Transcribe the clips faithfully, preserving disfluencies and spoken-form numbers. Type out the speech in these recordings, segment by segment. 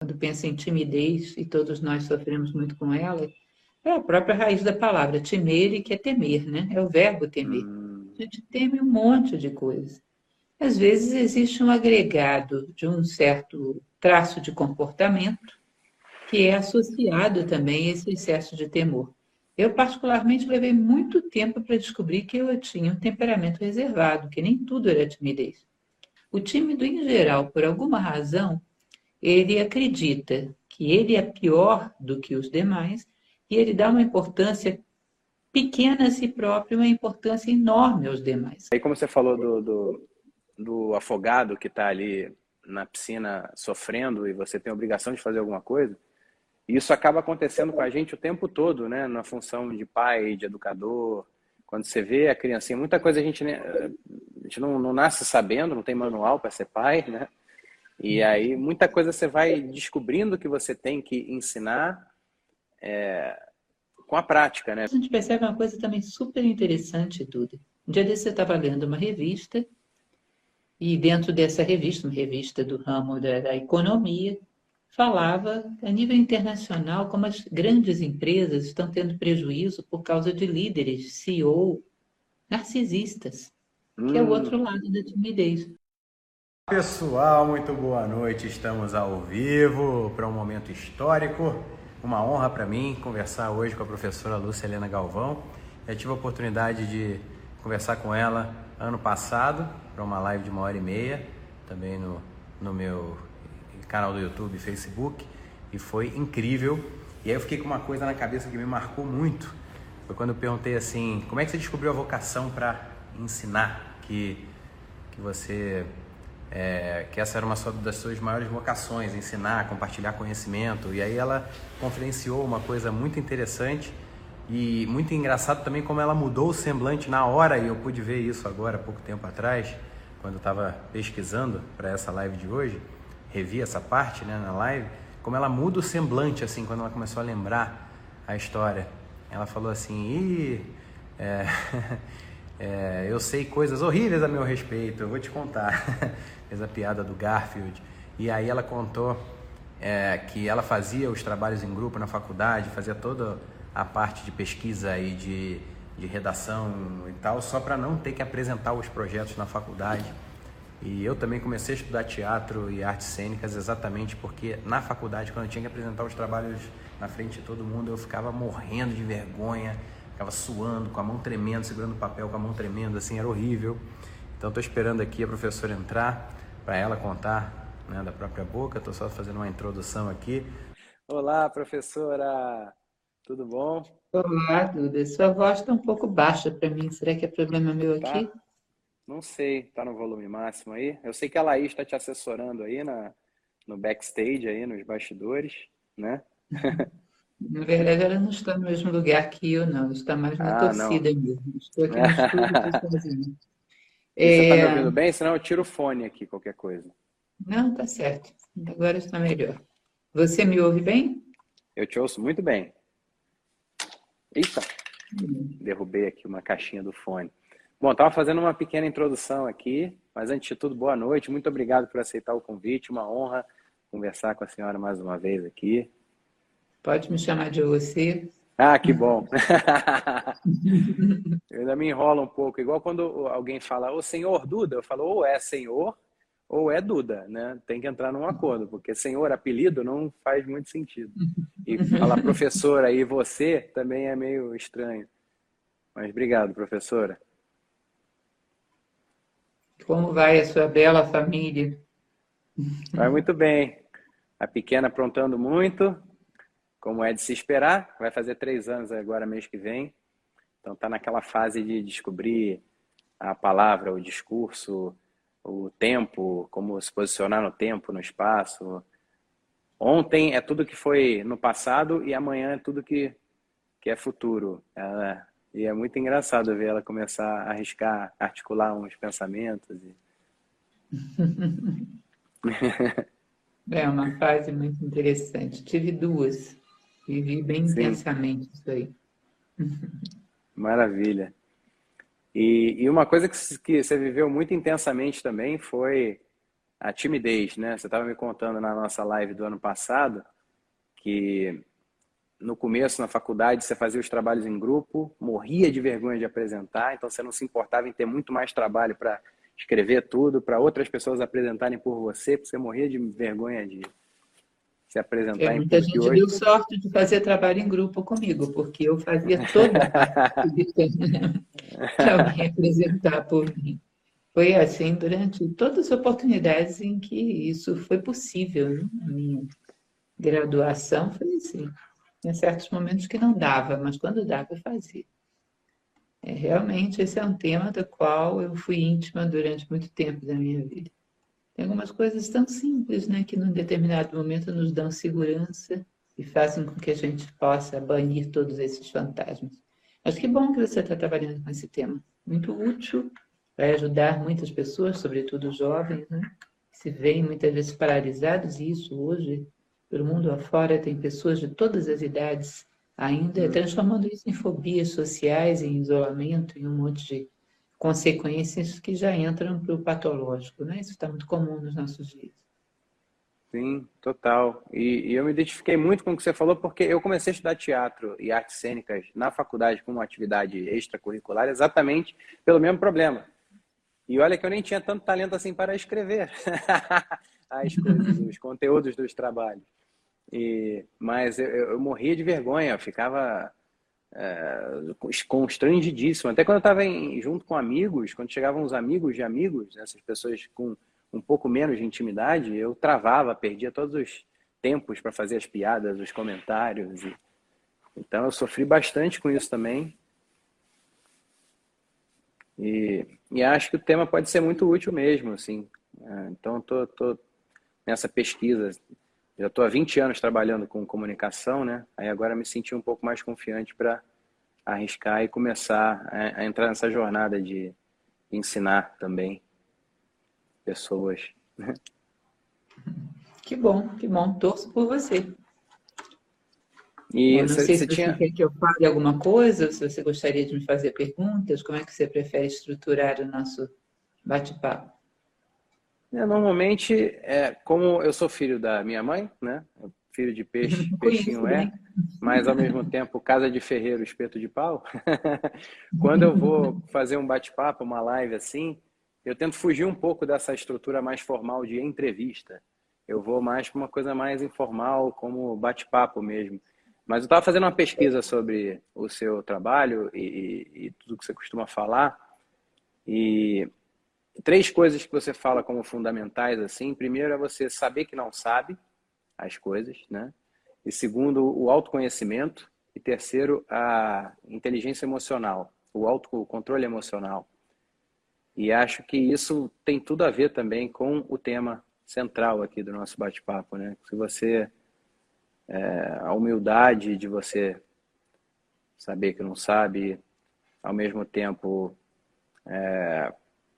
quando pensa em timidez, e todos nós sofremos muito com ela, é a própria raiz da palavra, timere, que é temer, né? É o verbo temer. Hum, A gente teme um monte de coisa. Às vezes existe um agregado de um certo traço de comportamento que é associado também a esse excesso de temor. Eu, particularmente, levei muito tempo para descobrir que eu tinha um temperamento reservado, que nem tudo era timidez. O tímido, em geral, por alguma razão, ele acredita que ele é pior do que os demais e ele dá uma importância pequena a si próprio, uma importância enorme aos demais. Aí como você falou do, do, do afogado que está ali na piscina sofrendo e você tem a obrigação de fazer alguma coisa, isso acaba acontecendo com a gente o tempo todo, né? Na função de pai, de educador. Quando você vê a criancinha, muita coisa a gente, né, a gente não, não nasce sabendo, não tem manual para ser pai, né? E aí muita coisa você vai descobrindo que você tem que ensinar é, com a prática, né? A gente percebe uma coisa também super interessante, Duda. Um dia desse eu estava lendo uma revista, e dentro dessa revista, uma revista do ramo da, da economia, falava a nível internacional como as grandes empresas estão tendo prejuízo por causa de líderes, C E O, narcisistas, que é o Hum, outro lado da timidez. Pessoal, muito boa noite. Estamos ao vivo para um momento histórico. Uma honra para mim conversar hoje com a professora Lúcia Helena Galvão. Eu tive a oportunidade de conversar com ela ano passado para uma live de uma hora e meia, também no, no meu canal do YouTube e Facebook, e foi incrível. E aí eu fiquei com uma coisa na cabeça que me marcou muito. Foi quando eu perguntei assim, como é que você descobriu a vocação para ensinar, que, que você... É, que essa era uma das suas maiores vocações, ensinar, compartilhar conhecimento. E aí ela conferenciou uma coisa muito interessante e muito engraçado também como ela mudou o semblante na hora, e eu pude ver isso agora, há pouco tempo atrás, quando eu estava pesquisando para essa live de hoje, revi essa parte, né, na live, como ela muda o semblante, assim, quando ela começou a lembrar a história. Ela falou assim, Ih, é, é, eu sei coisas horríveis a meu respeito, eu vou te contar. Fez a piada do Garfield. E aí ela contou é, que ela fazia os trabalhos em grupo na faculdade, fazia toda a parte de pesquisa e de, de redação e tal, só para não ter que apresentar os projetos na faculdade. E eu também comecei a estudar teatro e artes cênicas exatamente porque na faculdade, quando eu tinha que apresentar os trabalhos na frente de todo mundo, eu ficava morrendo de vergonha, ficava suando, com a mão tremendo, segurando o papel com a mão tremendo, assim, era horrível. Então estou esperando aqui a professora entrar para ela contar, né, da própria boca. Estou só fazendo uma introdução aqui. Olá, professora! Tudo bom? Olá, Duda. Sua voz está um pouco baixa para mim. Será que é problema meu Tá? aqui? Não sei, tá no volume máximo aí? Eu sei que a Laís está te assessorando aí na, no backstage, aí nos bastidores, né? Na verdade, ela não está no mesmo lugar que eu, não. Ela está mais na Ah, não. torcida mesmo. Estou aqui no estúdio, estou sozinha. E você tá me É... ouvindo bem? Senão eu tiro o fone aqui, qualquer coisa. Não, tá certo. Agora está melhor. Você me ouve bem? Eu te ouço muito bem. Eita, derrubei aqui uma caixinha do fone. Bom, estava fazendo uma pequena introdução aqui, mas antes de tudo, boa noite. Muito obrigado por aceitar o convite. Uma honra conversar com a senhora mais uma vez aqui. Pode me chamar de você. Ah, que bom. Eu ainda me enrolo um pouco, igual quando alguém fala, ô senhor Duda, eu falo, ou é senhor ou é Duda, né? Tem que entrar num acordo, porque senhor, apelido, não faz muito sentido. E falar professora e você também é meio estranho. Mas obrigado, professora. Como vai a sua bela família? Vai muito bem. A pequena aprontando muito, como é de se esperar. Vai fazer três anos agora, mês que vem. Então está naquela fase de descobrir a palavra, o discurso, o tempo, como se posicionar no tempo, no espaço. Ontem é tudo que foi no passado e amanhã é tudo que, que é futuro. Ela, e é muito engraçado ver ela começar a arriscar, articular uns pensamentos. E... É uma fase muito interessante. Tive duas. Vivi bem Sim, intensamente isso aí. maravilha. E, e uma coisa que, que você viveu muito intensamente também foi a timidez, né? Você estava me contando na nossa live do ano passado que no começo, na faculdade, você fazia os trabalhos em grupo, morria de vergonha de apresentar, então você não se importava em ter muito mais trabalho para escrever tudo, para outras pessoas apresentarem por você, porque você morria de vergonha de se É, apresentar em muita público. E gente hoje... deu sorte de fazer trabalho em grupo comigo, porque eu fazia toda a parte para alguém apresentar por mim. Foi assim durante todas as oportunidades em que isso foi possível, né? A minha graduação foi assim. Tinha certos momentos que não dava, mas quando dava, eu fazia. É, realmente, esse é um tema do qual eu fui íntima durante muito tempo da minha vida. Tem algumas coisas tão simples, né, que num determinado momento nos dão segurança e fazem com que a gente possa banir todos esses fantasmas. Mas que bom que você está trabalhando com esse tema. Muito útil, vai ajudar muitas pessoas, sobretudo os jovens, né, que se veem muitas vezes paralisados, e isso hoje, pelo mundo afora, tem pessoas de todas as idades ainda transformando isso em fobias sociais, em isolamento, em um monte de consequências que já entram para o patológico, né? Isso está muito comum nos nossos dias. Sim, total. E, e eu me identifiquei muito com o que você falou, porque eu comecei a estudar teatro e artes cênicas na faculdade como atividade extracurricular exatamente pelo mesmo problema. E olha que eu nem tinha tanto talento assim para escrever as coisas, os conteúdos dos trabalhos. E, mas eu, eu morria de vergonha, eu ficava é, constrangidíssimo. Até quando eu estava junto com amigos, quando chegavam os amigos de amigos, essas pessoas com um pouco menos de intimidade, eu travava, perdia todos os tempos para fazer as piadas, os comentários. E... Então eu sofri bastante com isso também. E, e acho que o tema pode ser muito útil mesmo, assim. Então, estou tô, tô nessa pesquisa. Já estou há vinte anos trabalhando com comunicação, né? Aí agora me senti um pouco mais confiante para arriscar e começar a, a entrar nessa jornada de ensinar também pessoas. Que bom, que bom. Torço por você. E Eu não você, sei você se você tinha... quer que eu fale alguma coisa, ou se você gostaria de me fazer perguntas, como é que você prefere estruturar o nosso bate-papo? É, normalmente, é, como eu sou filho da minha mãe, né? Filho de peixe, Conheço peixinho é, bem. mas ao mesmo tempo casa de ferreiro, espeto de pau. Quando eu vou fazer um bate-papo, uma live assim, eu tento fugir um pouco dessa estrutura mais formal de entrevista. Eu vou mais para uma coisa mais informal, como bate-papo mesmo. Mas eu estava fazendo uma pesquisa sobre o seu trabalho e, e, e tudo que você costuma falar. E três coisas que você fala como fundamentais, assim. Primeiro é você saber que não sabe as coisas, né? E segundo, o autoconhecimento. E terceiro, a inteligência emocional, o autocontrole emocional. E acho que isso tem tudo a ver também com o tema central aqui do nosso bate-papo, né? Se você... É, a humildade de você saber que não sabe, ao mesmo tempo é,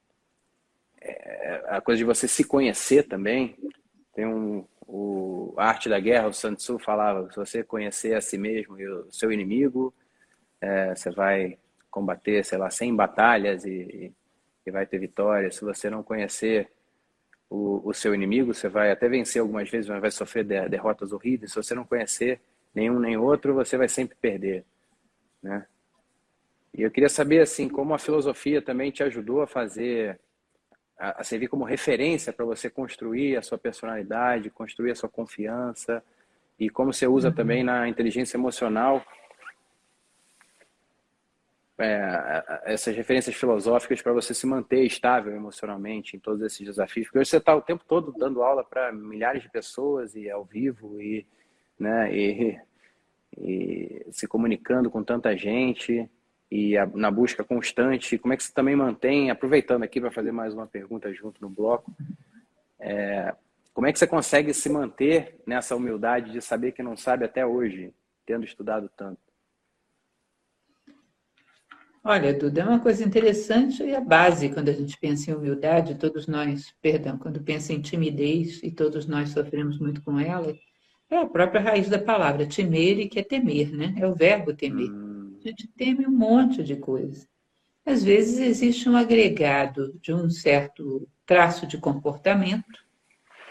é, a coisa de você se conhecer também. Tem um, o, a Arte da Guerra, o Sun Tzu falava, se você conhecer a si mesmo e o seu inimigo, é, você vai combater, sei lá, cem batalhas e, e vai ter vitória. Se você não conhecer O, o seu inimigo, você vai até vencer algumas vezes, mas vai sofrer derrotas horríveis. Se você não conhecer nenhum nem outro, você vai sempre perder, né? E eu queria saber, assim, como a filosofia também te ajudou a fazer, a, a servir como referência para você construir a sua personalidade, construir a sua confiança, e como você usa também na inteligência emocional É, essas referências filosóficas para você se manter estável emocionalmente em todos esses desafios, porque hoje você está o tempo todo dando aula para milhares de pessoas e ao vivo e, né, e, e se comunicando com tanta gente e a, na busca constante. Como é que você também mantém, aproveitando aqui para fazer mais uma pergunta junto no bloco, é, como é que você consegue se manter nessa humildade de saber que não sabe até hoje, tendo estudado tanto? Olha, Duda, é uma coisa interessante e a base quando a gente pensa em humildade, todos nós, perdão, quando pensa em timidez, e todos nós sofremos muito com ela, é a própria raiz da palavra, temer, e que é temer, né? É o verbo temer. Hum, A gente teme um monte de coisa. Às vezes existe um agregado de um certo traço de comportamento,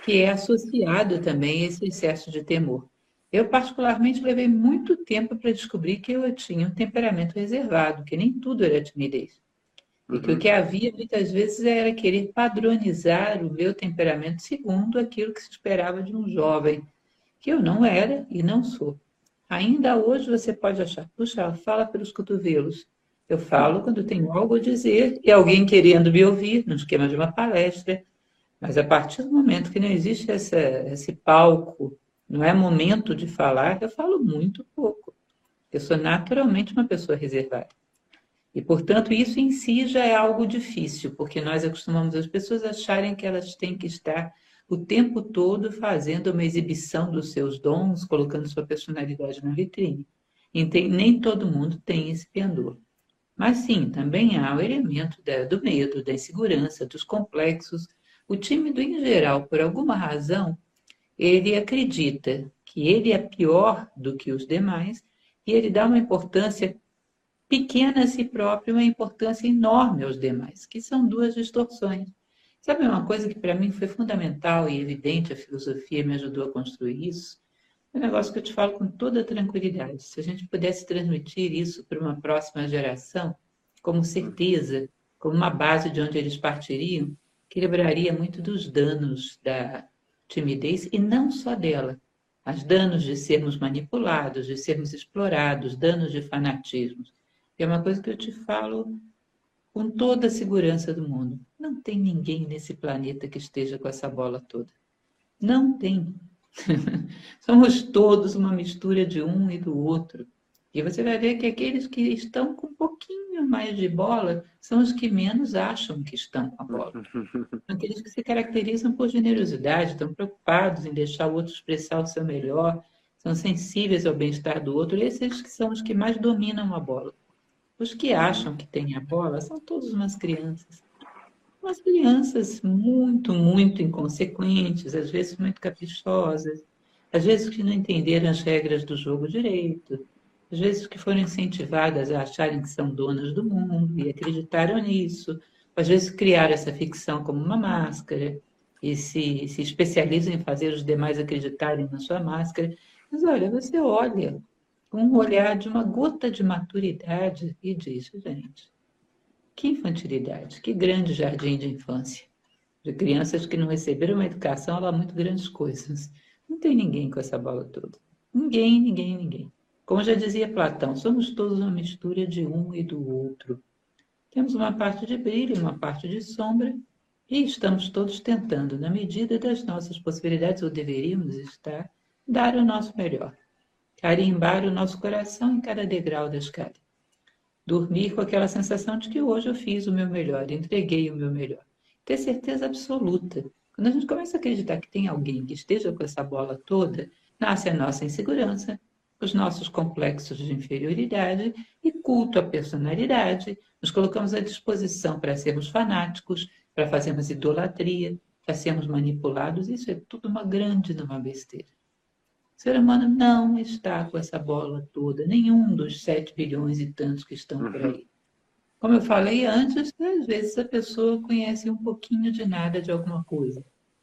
que é associado também a esse excesso de temor. Eu, particularmente, levei muito tempo para descobrir que eu tinha um temperamento reservado, que nem tudo era timidez. E que o Uhum. que havia, muitas vezes, era querer padronizar o meu temperamento segundo aquilo que se esperava de um jovem, que eu não era e não sou. Ainda hoje você pode achar, puxa, ela fala pelos cotovelos. Eu falo quando tenho algo a dizer e alguém querendo me ouvir, no esquema de uma palestra. Mas a partir do momento que não existe essa, esse palco, não é momento de falar, eu falo muito pouco. Eu sou naturalmente uma pessoa reservada. E, portanto, isso em si já é algo difícil, porque nós acostumamos as pessoas a acharem que elas têm que estar o tempo todo fazendo uma exibição dos seus dons, colocando sua personalidade na vitrine. E tem, nem todo mundo tem esse pendor. Mas sim, também há o elemento da, do medo, da insegurança, dos complexos. O tímido, em geral, por alguma razão, ele acredita que ele é pior do que os demais e ele dá uma importância pequena a si próprio e uma importância enorme aos demais, que são duas distorções. Sabe uma coisa que para mim foi fundamental e evidente, a filosofia me ajudou a construir isso? É um negócio que eu te falo com toda tranquilidade. Se a gente pudesse transmitir isso para uma próxima geração, como certeza, como uma base de onde eles partiriam, que livraria muito dos danos da timidez e não só dela, mas danos de sermos manipulados, de sermos explorados, danos de fanatismos. É uma coisa que eu te falo com toda a segurança do mundo. Não tem ninguém nesse planeta que esteja com essa bola toda. Não tem. Somos todos uma mistura de um e do outro. E você vai ver que aqueles que estão com um pouquinho mais de bola são os que menos acham que estão com a bola. Aqueles que se caracterizam por generosidade, estão preocupados em deixar o outro expressar o seu melhor, são sensíveis ao bem-estar do outro, esses que são os que mais dominam a bola. Os que acham que têm a bola são todas umas crianças. Umas crianças muito, muito inconsequentes, às vezes muito caprichosas, às vezes que não entenderam as regras do jogo direito, às vezes que foram incentivadas a acharem que são donas do mundo e acreditaram nisso, às vezes criaram essa ficção como uma máscara e se, se especializam em fazer os demais acreditarem na sua máscara. Mas olha, você olha com um olhar de uma gota de maturidade e diz, gente, que infantilidade, que grande jardim de infância. De crianças que não receberam uma educação lá muito grandes coisas. Não tem ninguém com essa bola toda. Ninguém, ninguém, ninguém. Como já dizia Platão, somos todos uma mistura de um e do outro. Temos uma parte de brilho, uma parte de sombra, e estamos todos tentando, na medida das nossas possibilidades, ou deveríamos estar, dar o nosso melhor. Carimbar o nosso coração em cada degrau da escada. Dormir com aquela sensação de que hoje eu fiz o meu melhor, entreguei o meu melhor. Ter certeza absoluta. Quando a gente começa a acreditar que tem alguém que esteja com essa bola toda, nasce a nossa insegurança, os nossos complexos de inferioridade e culto à personalidade. Nos colocamos à disposição para sermos fanáticos, para fazermos idolatria, para sermos manipulados. Isso é tudo uma grande uma besteira. O ser humano não está com essa bola toda, nenhum dos sete bilhões e tantos que estão por aí. Como eu falei antes, às vezes a pessoa conhece um pouquinho de nada de alguma coisa.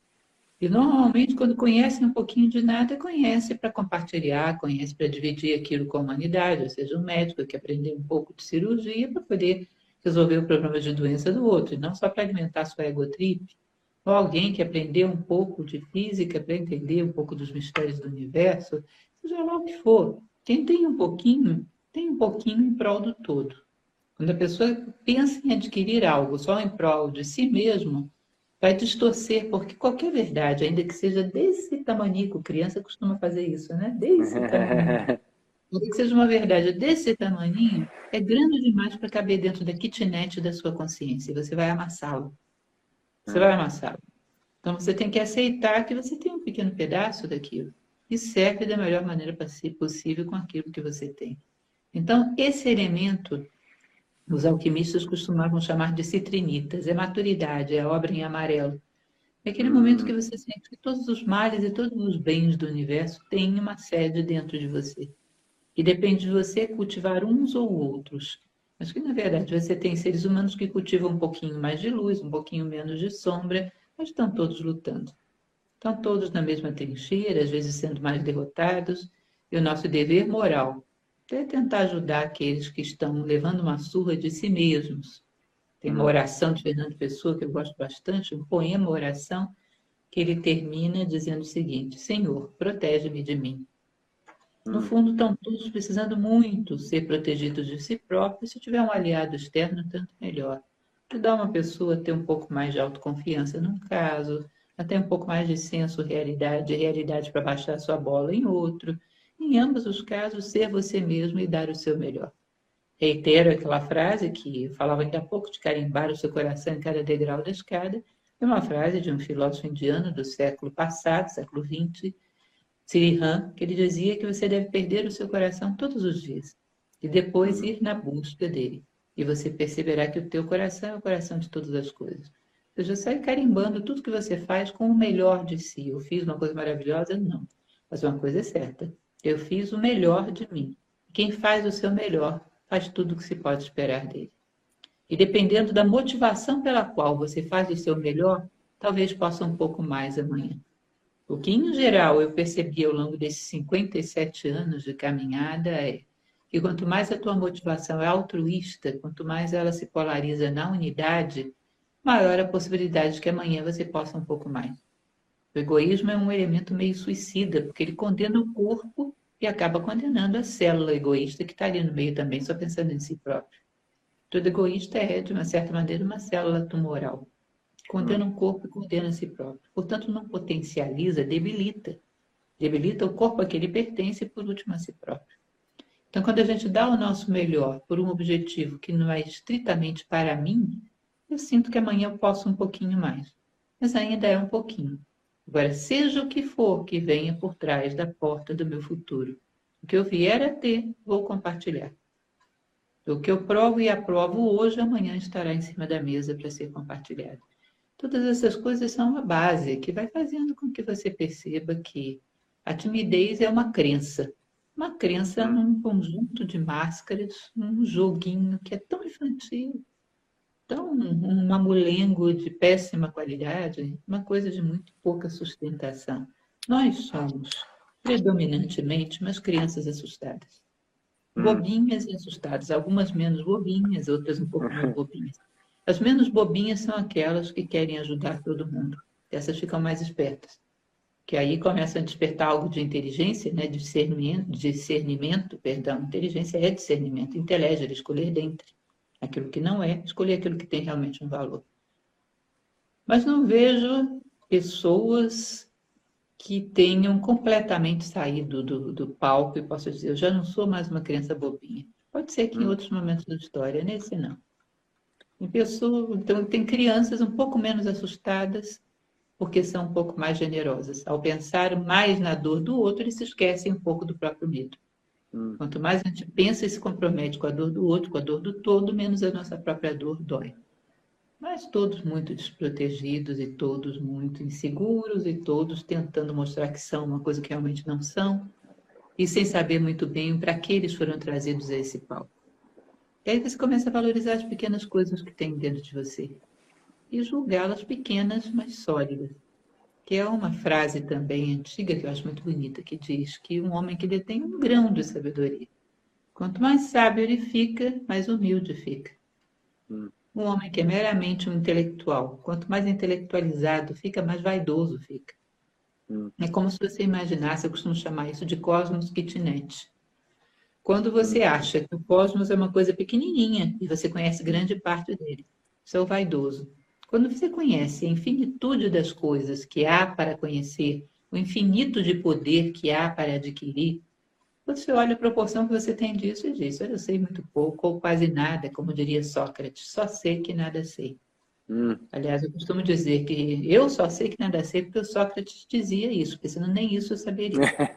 E normalmente, quando conhece um pouquinho de nada, conhece para compartilhar, conhece para dividir aquilo com a humanidade, ou seja, um médico que aprendeu um pouco de cirurgia para poder resolver o problema de doença do outro, e não só para alimentar sua egotrip. Ou alguém que aprendeu um pouco de física para entender um pouco dos mistérios do universo, seja lá o que for. Quem tem um pouquinho, tem um pouquinho em prol do todo. Quando a pessoa pensa em adquirir algo só em prol de si mesmo, vai distorcer, porque qualquer verdade, ainda que seja desse tamanico, criança costuma fazer isso, né? Desse tamanho. Ainda que seja uma verdade desse tamaninho, é grande demais para caber dentro da kitnet da sua consciência, e você vai amassá-lo. Você vai amassá-lo. Então, você tem que aceitar que você tem um pequeno pedaço daquilo e serve da melhor maneira possível com aquilo que você tem. Então, esse elemento, os alquimistas costumavam chamar de citrinitas, é maturidade, é obra em amarelo. É aquele momento que você sente que todos os males e todos os bens do universo têm uma sede dentro de você. E depende de você cultivar uns ou outros. Mas que, na verdade, você tem seres humanos que cultivam um pouquinho mais de luz, um pouquinho menos de sombra, mas estão todos lutando. Estão todos na mesma trincheira, às vezes sendo mais derrotados, e o nosso dever moral é tentar ajudar aqueles que estão levando uma surra de si mesmos. Tem uma oração de Fernando Pessoa que eu gosto bastante, um poema, oração, que ele termina dizendo o seguinte: Senhor, protege-me de mim. No fundo, estão todos precisando muito ser protegidos de si próprios. Se tiver um aliado externo, tanto melhor. Ajudar uma pessoa a ter um pouco mais de autoconfiança num caso, a ter um pouco mais de senso realidade, realidade para baixar sua bola em outro. Em ambos os casos, ser você mesmo e dar o seu melhor. Reitero aquela frase que eu falava ainda há pouco de carimbar o seu coração em cada degrau da escada. É uma frase de um filósofo indiano do século passado, século vinte, Sriram, que ele dizia que você deve perder o seu coração todos os dias e depois ir na busca dele. E você perceberá que o teu coração é o coração de todas as coisas. Ou seja, sai carimbando tudo que você faz com o melhor de si. Eu fiz uma coisa maravilhosa? Não. Mas uma coisa é certa. Eu fiz o melhor de mim. Quem faz o seu melhor faz tudo o que se pode esperar dele. E dependendo da motivação pela qual você faz o seu melhor, talvez possa um pouco mais amanhã. O que, em geral, eu percebi ao longo desses cinquenta e sete anos de caminhada é que quanto mais a tua motivação é altruísta, quanto mais ela se polariza na unidade, maior a possibilidade de que amanhã você possa um pouco mais. O egoísmo é um elemento meio suicida, porque ele condena o corpo e acaba condenando a célula egoísta que está ali no meio também, só pensando em si próprio. Todo egoísta é, de uma certa maneira, uma célula tumoral. Condena o corpo e condena a si próprio. Portanto, não potencializa, debilita. Debilita o corpo a que ele pertence e, por último, a si próprio. Então, quando a gente dá o nosso melhor por um objetivo que não é estritamente para mim, eu sinto que amanhã eu posso um pouquinho mais. Mas ainda é um pouquinho. Agora, seja o que for que venha por trás da porta do meu futuro, o que eu vier a ter, vou compartilhar. O que eu provo e aprovo hoje, amanhã estará em cima da mesa para ser compartilhado. Todas essas coisas são uma base que vai fazendo com que você perceba que a timidez é uma crença. Uma crença num conjunto de máscaras, um joguinho que é tão infantil, tão um mamulengo de péssima qualidade, uma coisa de muito pouca sustentação. Nós somos, predominantemente, umas crianças assustadas. Bobinhas e assustadas. Algumas menos bobinhas, outras um pouco mais bobinhas. As menos bobinhas são aquelas que querem ajudar todo mundo. Essas ficam mais espertas. Que aí começam a despertar algo de inteligência, né? discernimento, discernimento, perdão. Inteligência é discernimento, inteligir, escolher dentre aquilo que não é, escolher aquilo que tem realmente um valor. Mas não vejo pessoas que tenham completamente saído do, do palco e posso dizer, eu já não sou mais uma criança bobinha. Pode ser que em outros momentos da história, nesse não. Tem pessoas, então, tem crianças um pouco menos assustadas, porque são um pouco mais generosas. Ao pensar mais na dor do outro, eles se esquecem um pouco do próprio medo. Hum. Quanto mais a gente pensa e se compromete com a dor do outro, com a dor do todo, menos a nossa própria dor dói. Mas todos muito desprotegidos e todos muito inseguros e todos tentando mostrar que são uma coisa que realmente não são e sem saber muito bem para que eles foram trazidos a esse palco. E aí você começa a valorizar as pequenas coisas que tem dentro de você e julgá-las pequenas, mas sólidas. Que é uma frase também antiga, que eu acho muito bonita, que diz que um homem que detém um grão de sabedoria, quanto mais sábio ele fica, mais humilde fica. Hum. Um homem que é meramente um intelectual, quanto mais intelectualizado fica, mais vaidoso fica. Hum. É como se você imaginasse, eu costumo chamar isso de cosmos kitnet. Quando você hum. acha que o cosmos é uma coisa pequenininha e você conhece grande parte dele, você é o vaidoso. Quando você conhece a infinitude das coisas que há para conhecer, o infinito de poder que há para adquirir, você olha a proporção que você tem disso e diz, eu sei muito pouco ou quase nada, como diria Sócrates, só sei que nada sei. Hum. Aliás, eu costumo dizer que eu só sei que nada sei porque o Sócrates dizia isso, porque senão nem isso eu saberia.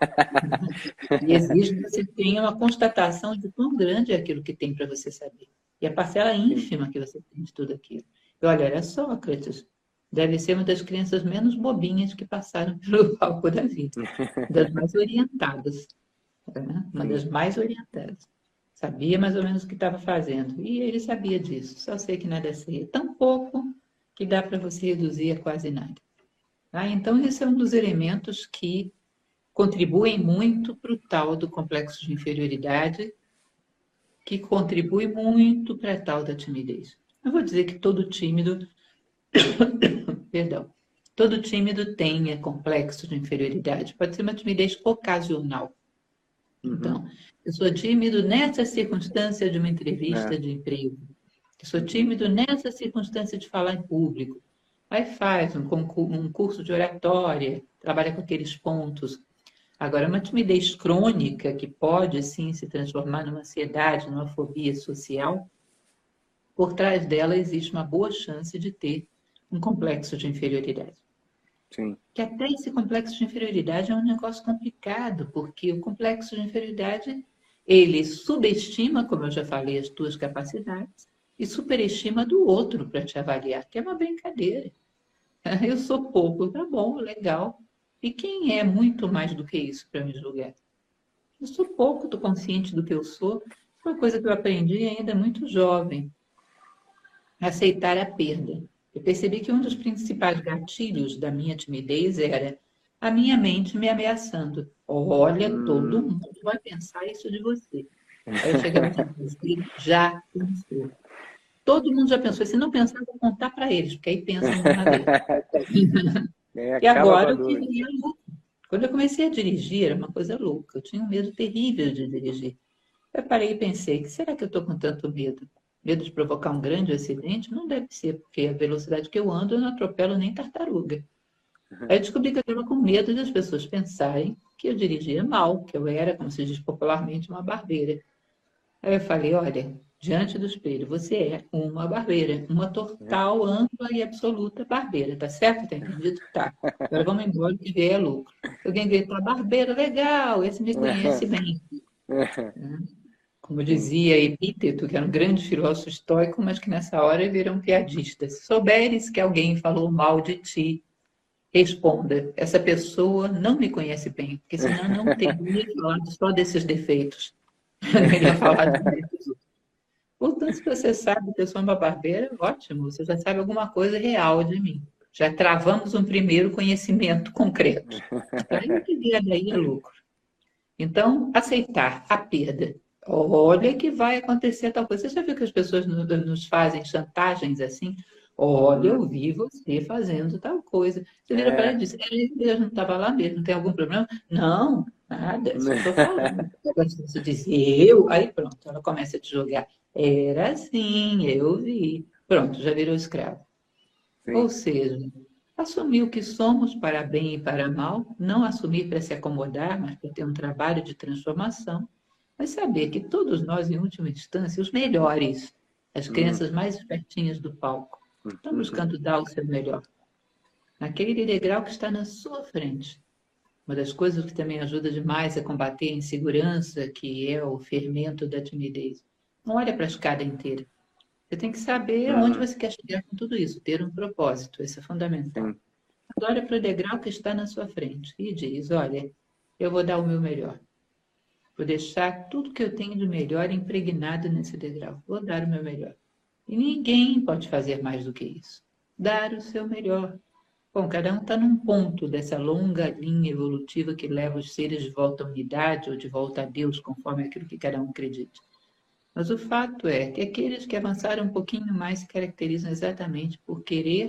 E exige que você tenha uma constatação de quão grande é aquilo que tem para você saber. E a parcela ínfima que você tem de tudo aquilo. E olha, era Sócrates. Deve ser uma das crianças menos bobinhas que passaram pelo palco da vida. Das mais orientadas. Né? Uma das mais orientadas. Sabia mais ou menos o que estava fazendo. E ele sabia disso. Só sei que nada sei. É tão pouco que dá para você reduzir a quase nada. Tá? Então, esse é um dos elementos que contribuem muito para o tal do complexo de inferioridade, que contribui muito para a tal da timidez. Eu vou dizer que todo tímido, perdão, todo tímido tem complexo de inferioridade. Pode ser uma timidez ocasional. Uhum. Então, eu sou tímido nessa circunstância de uma entrevista É. de emprego. Eu sou tímido nessa circunstância de falar em público. Aí faz um, um curso de oratória, trabalha com aqueles pontos. Agora, uma timidez crônica, que pode, sim, se transformar numa ansiedade, numa fobia social, por trás dela existe uma boa chance de ter um complexo de inferioridade. Sim. Que até esse complexo de inferioridade é um negócio complicado, porque o complexo de inferioridade, ele subestima, como eu já falei, as tuas capacidades e superestima do outro para te avaliar, que é uma brincadeira. Eu sou pouco, tá bom, legal. E quem é muito mais do que isso para me julgar? Eu sou pouco, estou consciente do que eu sou. Uma coisa que eu aprendi ainda muito jovem, aceitar a perda. Eu percebi que um dos principais gatilhos da minha timidez era a minha mente me ameaçando. Olha, hum. todo mundo vai pensar isso de você. Aí eu chegava assim, você já pensou. Todo mundo já pensou. Se não pensar, eu vou contar para eles, porque aí pensam de uma vez. É, e agora eu tive louco. Quando eu comecei a dirigir, era uma coisa louca. Eu tinha um medo terrível de dirigir. Eu parei e pensei, que será que eu estou com tanto medo? Medo de provocar um grande acidente? Não deve ser, porque a velocidade que eu ando, eu não atropelo nem tartaruga. Aí eu descobri que eu estava com medo das pessoas pensarem que eu dirigia mal, que eu era, como se diz popularmente, uma barbeira. Aí eu falei, olha, diante do espelho, você é uma barbeira, uma total, ampla e absoluta barbeira, tá certo? Tá entendido? Tá. Agora vamos embora que vier é lucro. Alguém grita, barbeira, legal, esse me conhece bem. Como dizia Epíteto, que era um grande filósofo estoico, mas que nessa hora vira um piadista. Se souberes que alguém falou mal de ti, responda, essa pessoa não me conhece bem, porque senão não teria falado só desses defeitos. Não iria falar de defeitos. Portanto, se você sabe que eu sou uma barbeira, ótimo, você já sabe alguma coisa real de mim. Já travamos um primeiro conhecimento concreto. Aí o que vier daí é lucro. Então, aceitar a perda. Olha que vai acontecer tal coisa. Você já viu que as pessoas nos fazem chantagens assim? Olha, eu vi você fazendo tal coisa. Você vira é. para ela e diz, Deus não estava lá mesmo, não tem algum problema? Não, nada, só estou falando. Você diz, eu? Aí pronto, ela começa a te jogar. Era assim, eu vi. Pronto, já virou escravo. Sim. Ou seja, assumir o que somos para bem e para mal, não assumir para se acomodar, mas para ter um trabalho de transformação, mas saber que todos nós, em última instância, os melhores, as crianças mais espertinhas do palco, estão buscando dar o seu melhor. Naquele degrau que está na sua frente. Uma das coisas que também ajuda demais a combater a insegurança, que é o fermento da timidez. Não olha para a escada inteira. Você tem que saber uhum. onde você quer chegar com tudo isso, ter um propósito, isso é fundamental. Sim. Olha para o degrau que está na sua frente e diz, olha, eu vou dar o meu melhor. Vou deixar tudo que eu tenho de melhor impregnado nesse degrau. Vou dar o meu melhor. E ninguém pode fazer mais do que isso. Dar o seu melhor. Bom, cada um está num ponto dessa longa linha evolutiva que leva os seres de volta à unidade ou de volta a Deus, conforme aquilo que cada um acredite. Mas o fato é que aqueles que avançaram um pouquinho mais se caracterizam exatamente por querer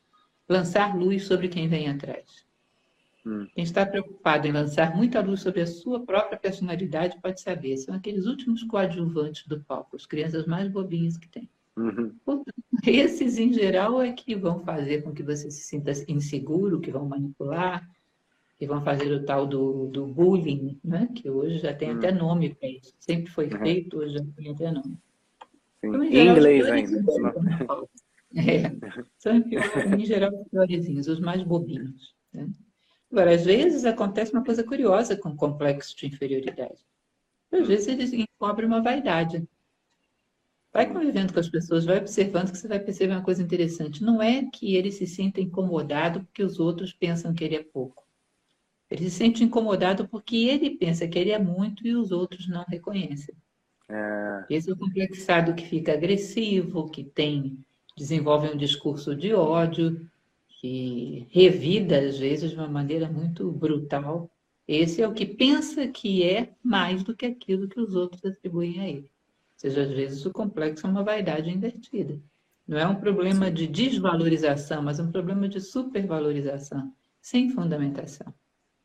lançar luz sobre quem vem atrás. Hum. Quem está preocupado em lançar muita luz sobre a sua própria personalidade pode saber, são aqueles últimos coadjuvantes do palco, as crianças mais bobinhas que tem. Uhum. Portanto, esses, em geral, é que vão fazer com que você se sinta inseguro, que vão manipular, que vão fazer o tal do, do bullying, né? Que hoje já tem uhum. até nome para isso. Sempre foi uhum. feito, hoje já tem até nome. Então, em, em geral, inglês ainda. É, são, em geral, os piorzinhos, os mais bobinhos. Né? Agora, às vezes acontece uma coisa curiosa com o complexo de inferioridade. Às vezes eles encobrem uma vaidade. Vai convivendo com as pessoas, vai observando que você vai perceber uma coisa interessante. Não é que ele se sinta incomodado porque os outros pensam que ele é pouco. Ele se sente incomodado porque ele pensa que ele é muito e os outros não reconhecem. É. Esse é o complexado que fica agressivo, que tem, desenvolve um discurso de ódio, que revida, às vezes, de uma maneira muito brutal. Esse é o que pensa que é mais do que aquilo que os outros atribuem a ele. Ou seja, às vezes o complexo é uma vaidade invertida. Não é um problema Sim. de desvalorização, mas um problema de supervalorização, sem fundamentação.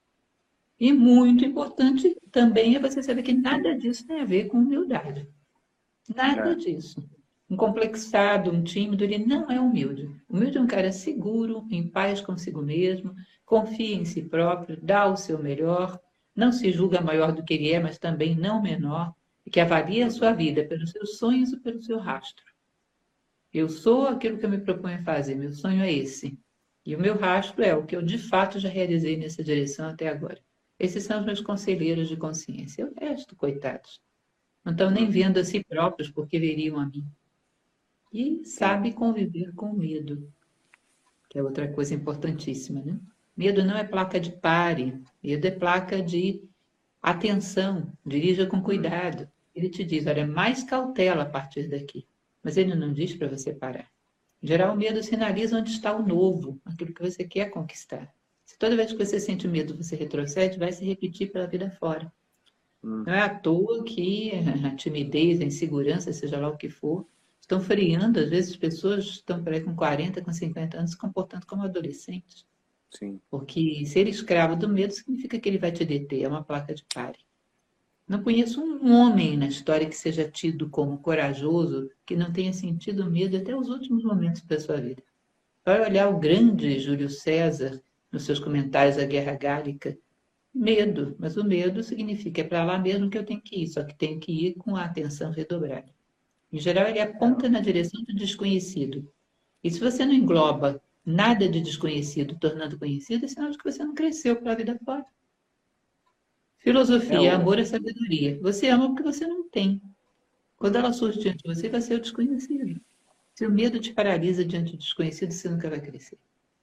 E muito importante também é você saber que nada disso tem a ver com humildade. Nada É. disso. Um complexado, um tímido, ele não é humilde. Humilde é um cara seguro, em paz consigo mesmo, confia em si próprio, dá o seu melhor, não se julga maior do que ele é, mas também não menor, e que avalia a sua vida pelos seus sonhos e pelo seu rastro. Eu sou aquilo que eu me proponho a fazer, meu sonho é esse. E o meu rastro é o que eu de fato já realizei nessa direção até agora. Esses são os meus conselheiros de consciência. O resto, coitados, não estão nem vendo a si próprios porque veriam a mim. E sabe conviver com medo, que é outra coisa importantíssima, né? Medo não é placa de pare, medo é placa de atenção, dirija com cuidado. Ele te diz, olha, mais cautela a partir daqui. Mas ele não diz para você parar. Em geral, o medo sinaliza onde está o novo, aquilo que você quer conquistar. Se toda vez que você sente medo você retrocede, vai se repetir pela vida fora. Hum. Não é à toa que a timidez, a insegurança, seja lá o que for, estão freando. Às vezes, pessoas estão por aí com quarenta, com cinquenta anos se comportando como adolescentes. Sim. Porque ser escravo do medo significa que ele vai te deter, é uma placa de pare. Não conheço um homem na história que seja tido como corajoso, que não tenha sentido medo até os últimos momentos da sua vida. Vai olhar o grande Júlio César, nos seus comentários à Guerra Gálica, medo, mas o medo significa é para lá mesmo que eu tenho que ir, só que tenho que ir com a atenção redobrada. Em geral, ele aponta na direção do desconhecido. E se você não engloba nada de desconhecido tornando conhecido, é sinal de que você não cresceu para a vida fora. Filosofia, É, o- amor e sabedoria. Você ama porque você não tem. Quando ela surge diante de você, vai ser o desconhecido. Se o medo te paralisa diante do desconhecido, você nunca vai crescer.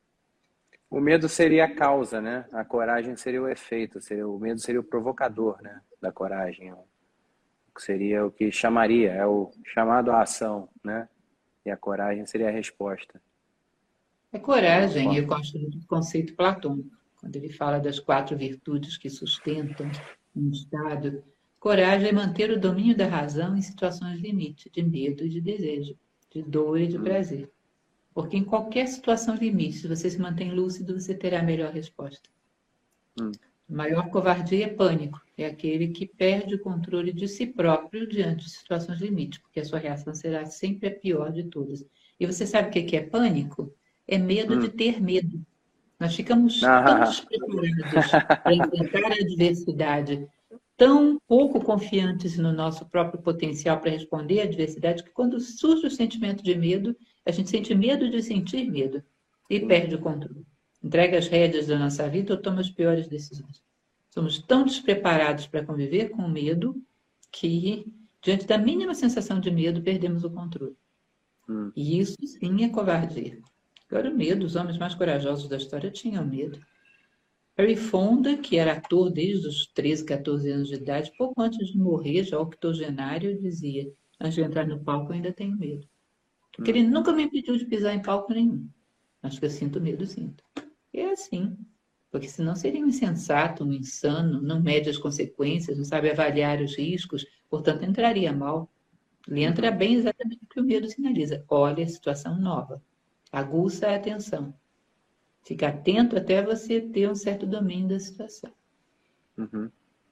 O medo seria a causa, né? A coragem seria o efeito, seria, o medo seria o provocador, né? Da coragem. O que seria o que chamaria, é o chamado à ação, né? E a coragem seria a resposta. É De alguma coragem, eu forma. gosto do conceito platônico, quando ele fala das quatro virtudes que sustentam um Estado. Coragem é manter o domínio da razão em situações limite, de medo e de desejo, de dor e de Hum, prazer. Porque em qualquer situação limite, se você se mantém lúcido, você terá a melhor resposta. hum, A maior covardia é pânico, é aquele que perde o controle de si próprio diante de situações limite, porque a sua reação será sempre a pior de todas. E você sabe o que é pânico? É medo de hum. ter medo. Nós ficamos tão Ah, despreparados para enfrentar a adversidade, tão pouco confiantes no nosso próprio potencial para responder à adversidade, que quando surge o sentimento de medo, a gente sente medo de sentir medo e sim. perde o controle. Entrega as rédeas da nossa vida ou toma as piores decisões. Somos tão despreparados para conviver com o medo que, diante da mínima sensação de medo, perdemos o controle. Hum, E isso sim é covardia. Agora, o medo, os homens mais corajosos da história tinham medo. Harry Fonda, que era ator desde os treze, quatorze anos de idade, pouco antes de morrer, já octogenário, dizia: antes de entrar no palco, eu ainda tenho medo. Porque hum, ele nunca me impediu de pisar em palco nenhum. Mas que eu sinto medo, sinto. E é assim. Porque senão seria um insensato, um insano, não mede as consequências, não sabe avaliar os riscos, portanto entraria mal. Ele entra uhum. bem exatamente o que o medo sinaliza. Olha a situação nova. Aguça a atenção. Fica atento até você ter um certo domínio da situação. Uhum.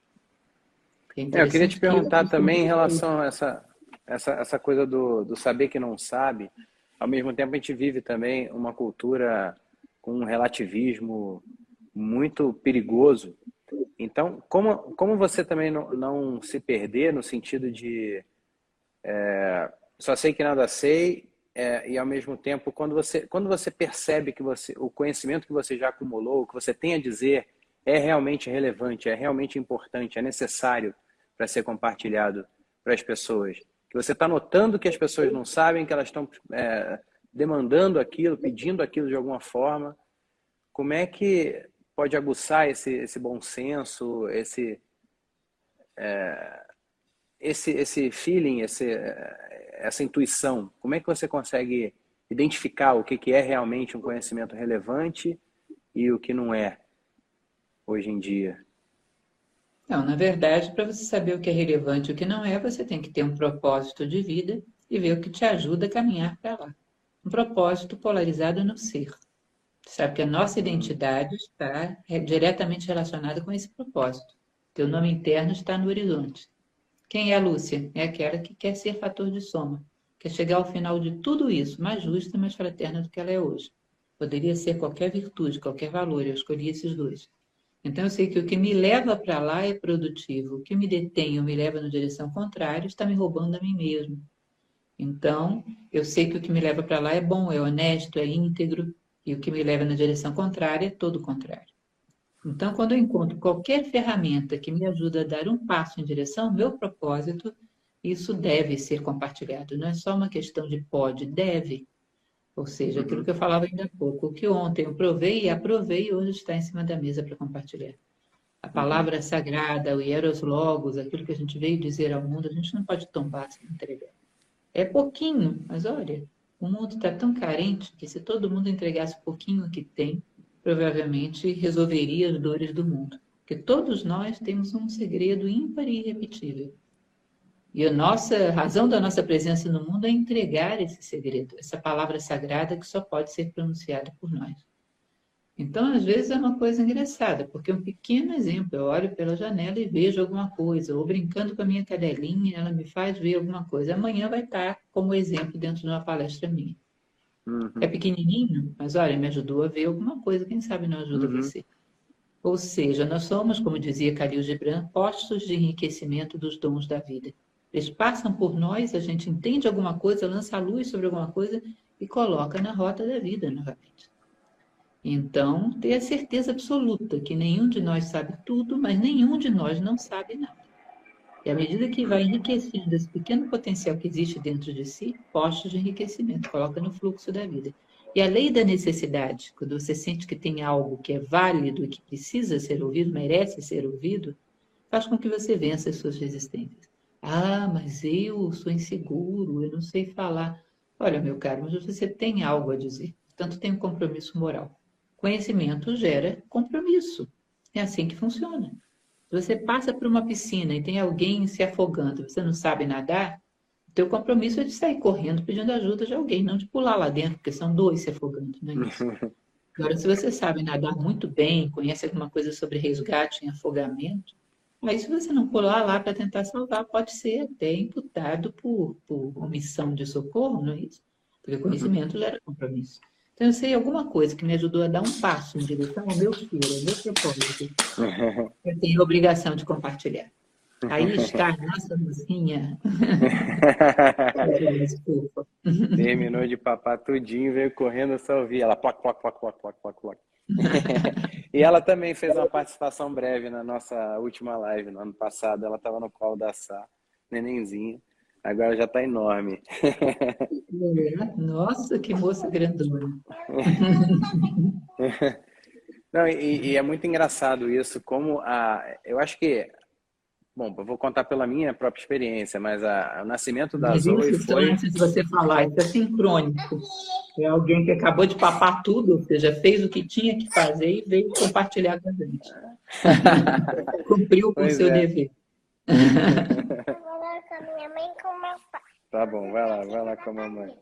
É É, eu queria te interessante que eu perguntar costumo também em dizer, relação a essa, essa, essa coisa do, do saber que não sabe. Ao mesmo tempo, a gente vive também uma cultura com um relativismo muito perigoso. Então, como, como você também não, não se perder no sentido de é, só sei que nada sei, é, e ao mesmo tempo, quando você, quando você percebe que você, o conhecimento que você já acumulou, o que você tem a dizer, é realmente relevante, é realmente importante, é necessário para ser compartilhado para as pessoas. Que você está notando que as pessoas não sabem, que elas estão é, demandando aquilo, pedindo aquilo de alguma forma. Como é que pode aguçar esse, esse bom senso, esse, esse, esse feeling, esse, essa intuição? Como é que você consegue identificar o que, que é realmente um conhecimento relevante e o que não é hoje em dia? Não, na verdade, para você saber o que é relevante e o que não é, você tem que ter um propósito de vida e ver o que te ajuda a caminhar para lá. Um propósito polarizado no ser. Sabe que a nossa identidade está é, diretamente relacionada com esse propósito. Teu nome interno está no horizonte. Quem é a Lúcia? É aquela que quer ser fator de soma, quer chegar ao final de tudo isso, mais justa e mais fraterna do que ela é hoje. Poderia ser qualquer virtude, qualquer valor, eu escolhi esses dois. Então eu sei que o que me leva para lá é produtivo, o que me detém ou me leva na direção contrária está me roubando a mim mesmo. Então eu sei que o que me leva para lá é bom, é honesto, é íntegro, e o que me leva na direção contrária é todo o contrário. Então, quando eu encontro qualquer ferramenta que me ajuda a dar um passo em direção ao meu propósito, isso deve ser compartilhado. Não é só uma questão de pode, deve. Ou seja, aquilo que eu falava ainda há pouco, o que ontem eu provei e aprovei, hoje está em cima da mesa para compartilhar. A palavra sagrada, o hieros logos, aquilo que a gente veio dizer ao mundo, a gente não pode tombar sem entregar. É pouquinho, mas olha, o mundo está tão carente que se todo mundo entregasse um pouquinho que tem, provavelmente resolveria as dores do mundo. Porque todos nós temos um segredo ímpar e irrepetível. E a nossa a razão da nossa presença no mundo é entregar esse segredo, essa palavra sagrada que só pode ser pronunciada por nós. Então, às vezes é uma coisa engraçada, porque um pequeno exemplo, eu olho pela janela e vejo alguma coisa, ou brincando com a minha cadelinha, ela me faz ver alguma coisa. Amanhã vai estar como exemplo dentro de uma palestra minha. Uhum. É pequenininho, mas olha, me ajudou a ver alguma coisa, quem sabe não ajuda Uhum. você. Ou seja, nós somos, como dizia Khalil Gibran, postos de enriquecimento dos dons da vida. Eles passam por nós, a gente entende alguma coisa, lança a luz sobre alguma coisa e coloca na rota da vida novamente. Então, tenha certeza absoluta que nenhum de nós sabe tudo, mas nenhum de nós não sabe nada. E à medida que vai enriquecendo esse pequeno potencial que existe dentro de si, postos de enriquecimento, coloca no fluxo da vida. E a lei da necessidade, quando você sente que tem algo que é válido e que precisa ser ouvido, merece ser ouvido, faz com que você vença as suas resistências. Ah, mas eu sou inseguro, eu não sei falar. Olha, meu caro, mas você tem algo a dizer, portanto tem um compromisso moral. Conhecimento gera compromisso. É assim que funciona. Se você passa por uma piscina e tem alguém se afogando, você não sabe nadar, o teu compromisso é de sair correndo pedindo ajuda de alguém, não de pular lá dentro, porque são dois se afogando, não é isso? Agora, se você sabe nadar muito bem, conhece alguma coisa sobre resgate em afogamento, aí se você não pular lá para tentar salvar, pode ser até imputado por, por omissão de socorro, não é isso? Porque conhecimento gera compromisso. Então, eu sei alguma coisa que me ajudou a dar um passo em direção ao meu filho, ao meu propósito. Eu tenho a obrigação de compartilhar. Aí está a nossa mocinha. Desculpa. Terminou de papar tudinho, veio correndo, eu só ouvi ela ploc, ploc, ploc, ploc, ploc, ploc, ploc. E ela também fez uma participação breve na nossa última live, no ano passado. Ela estava no colo da Sá, nenenzinha. Agora já está enorme. É, nossa, que moça grandona. Não, e, e é muito engraçado isso, como a... Eu acho que... Bom, eu vou contar pela minha própria experiência, mas a, o nascimento da Mas Zoe isso, só foi... antes de você falar, isso é sincrônico. É alguém que acabou de papar tudo, ou seja, fez o que tinha que fazer e veio compartilhar com a gente. Cumpriu com o Pois seu é. dever. Agora com a minha mãe e com o meu pai. Tá bom, vai lá, vai lá com a mamãe.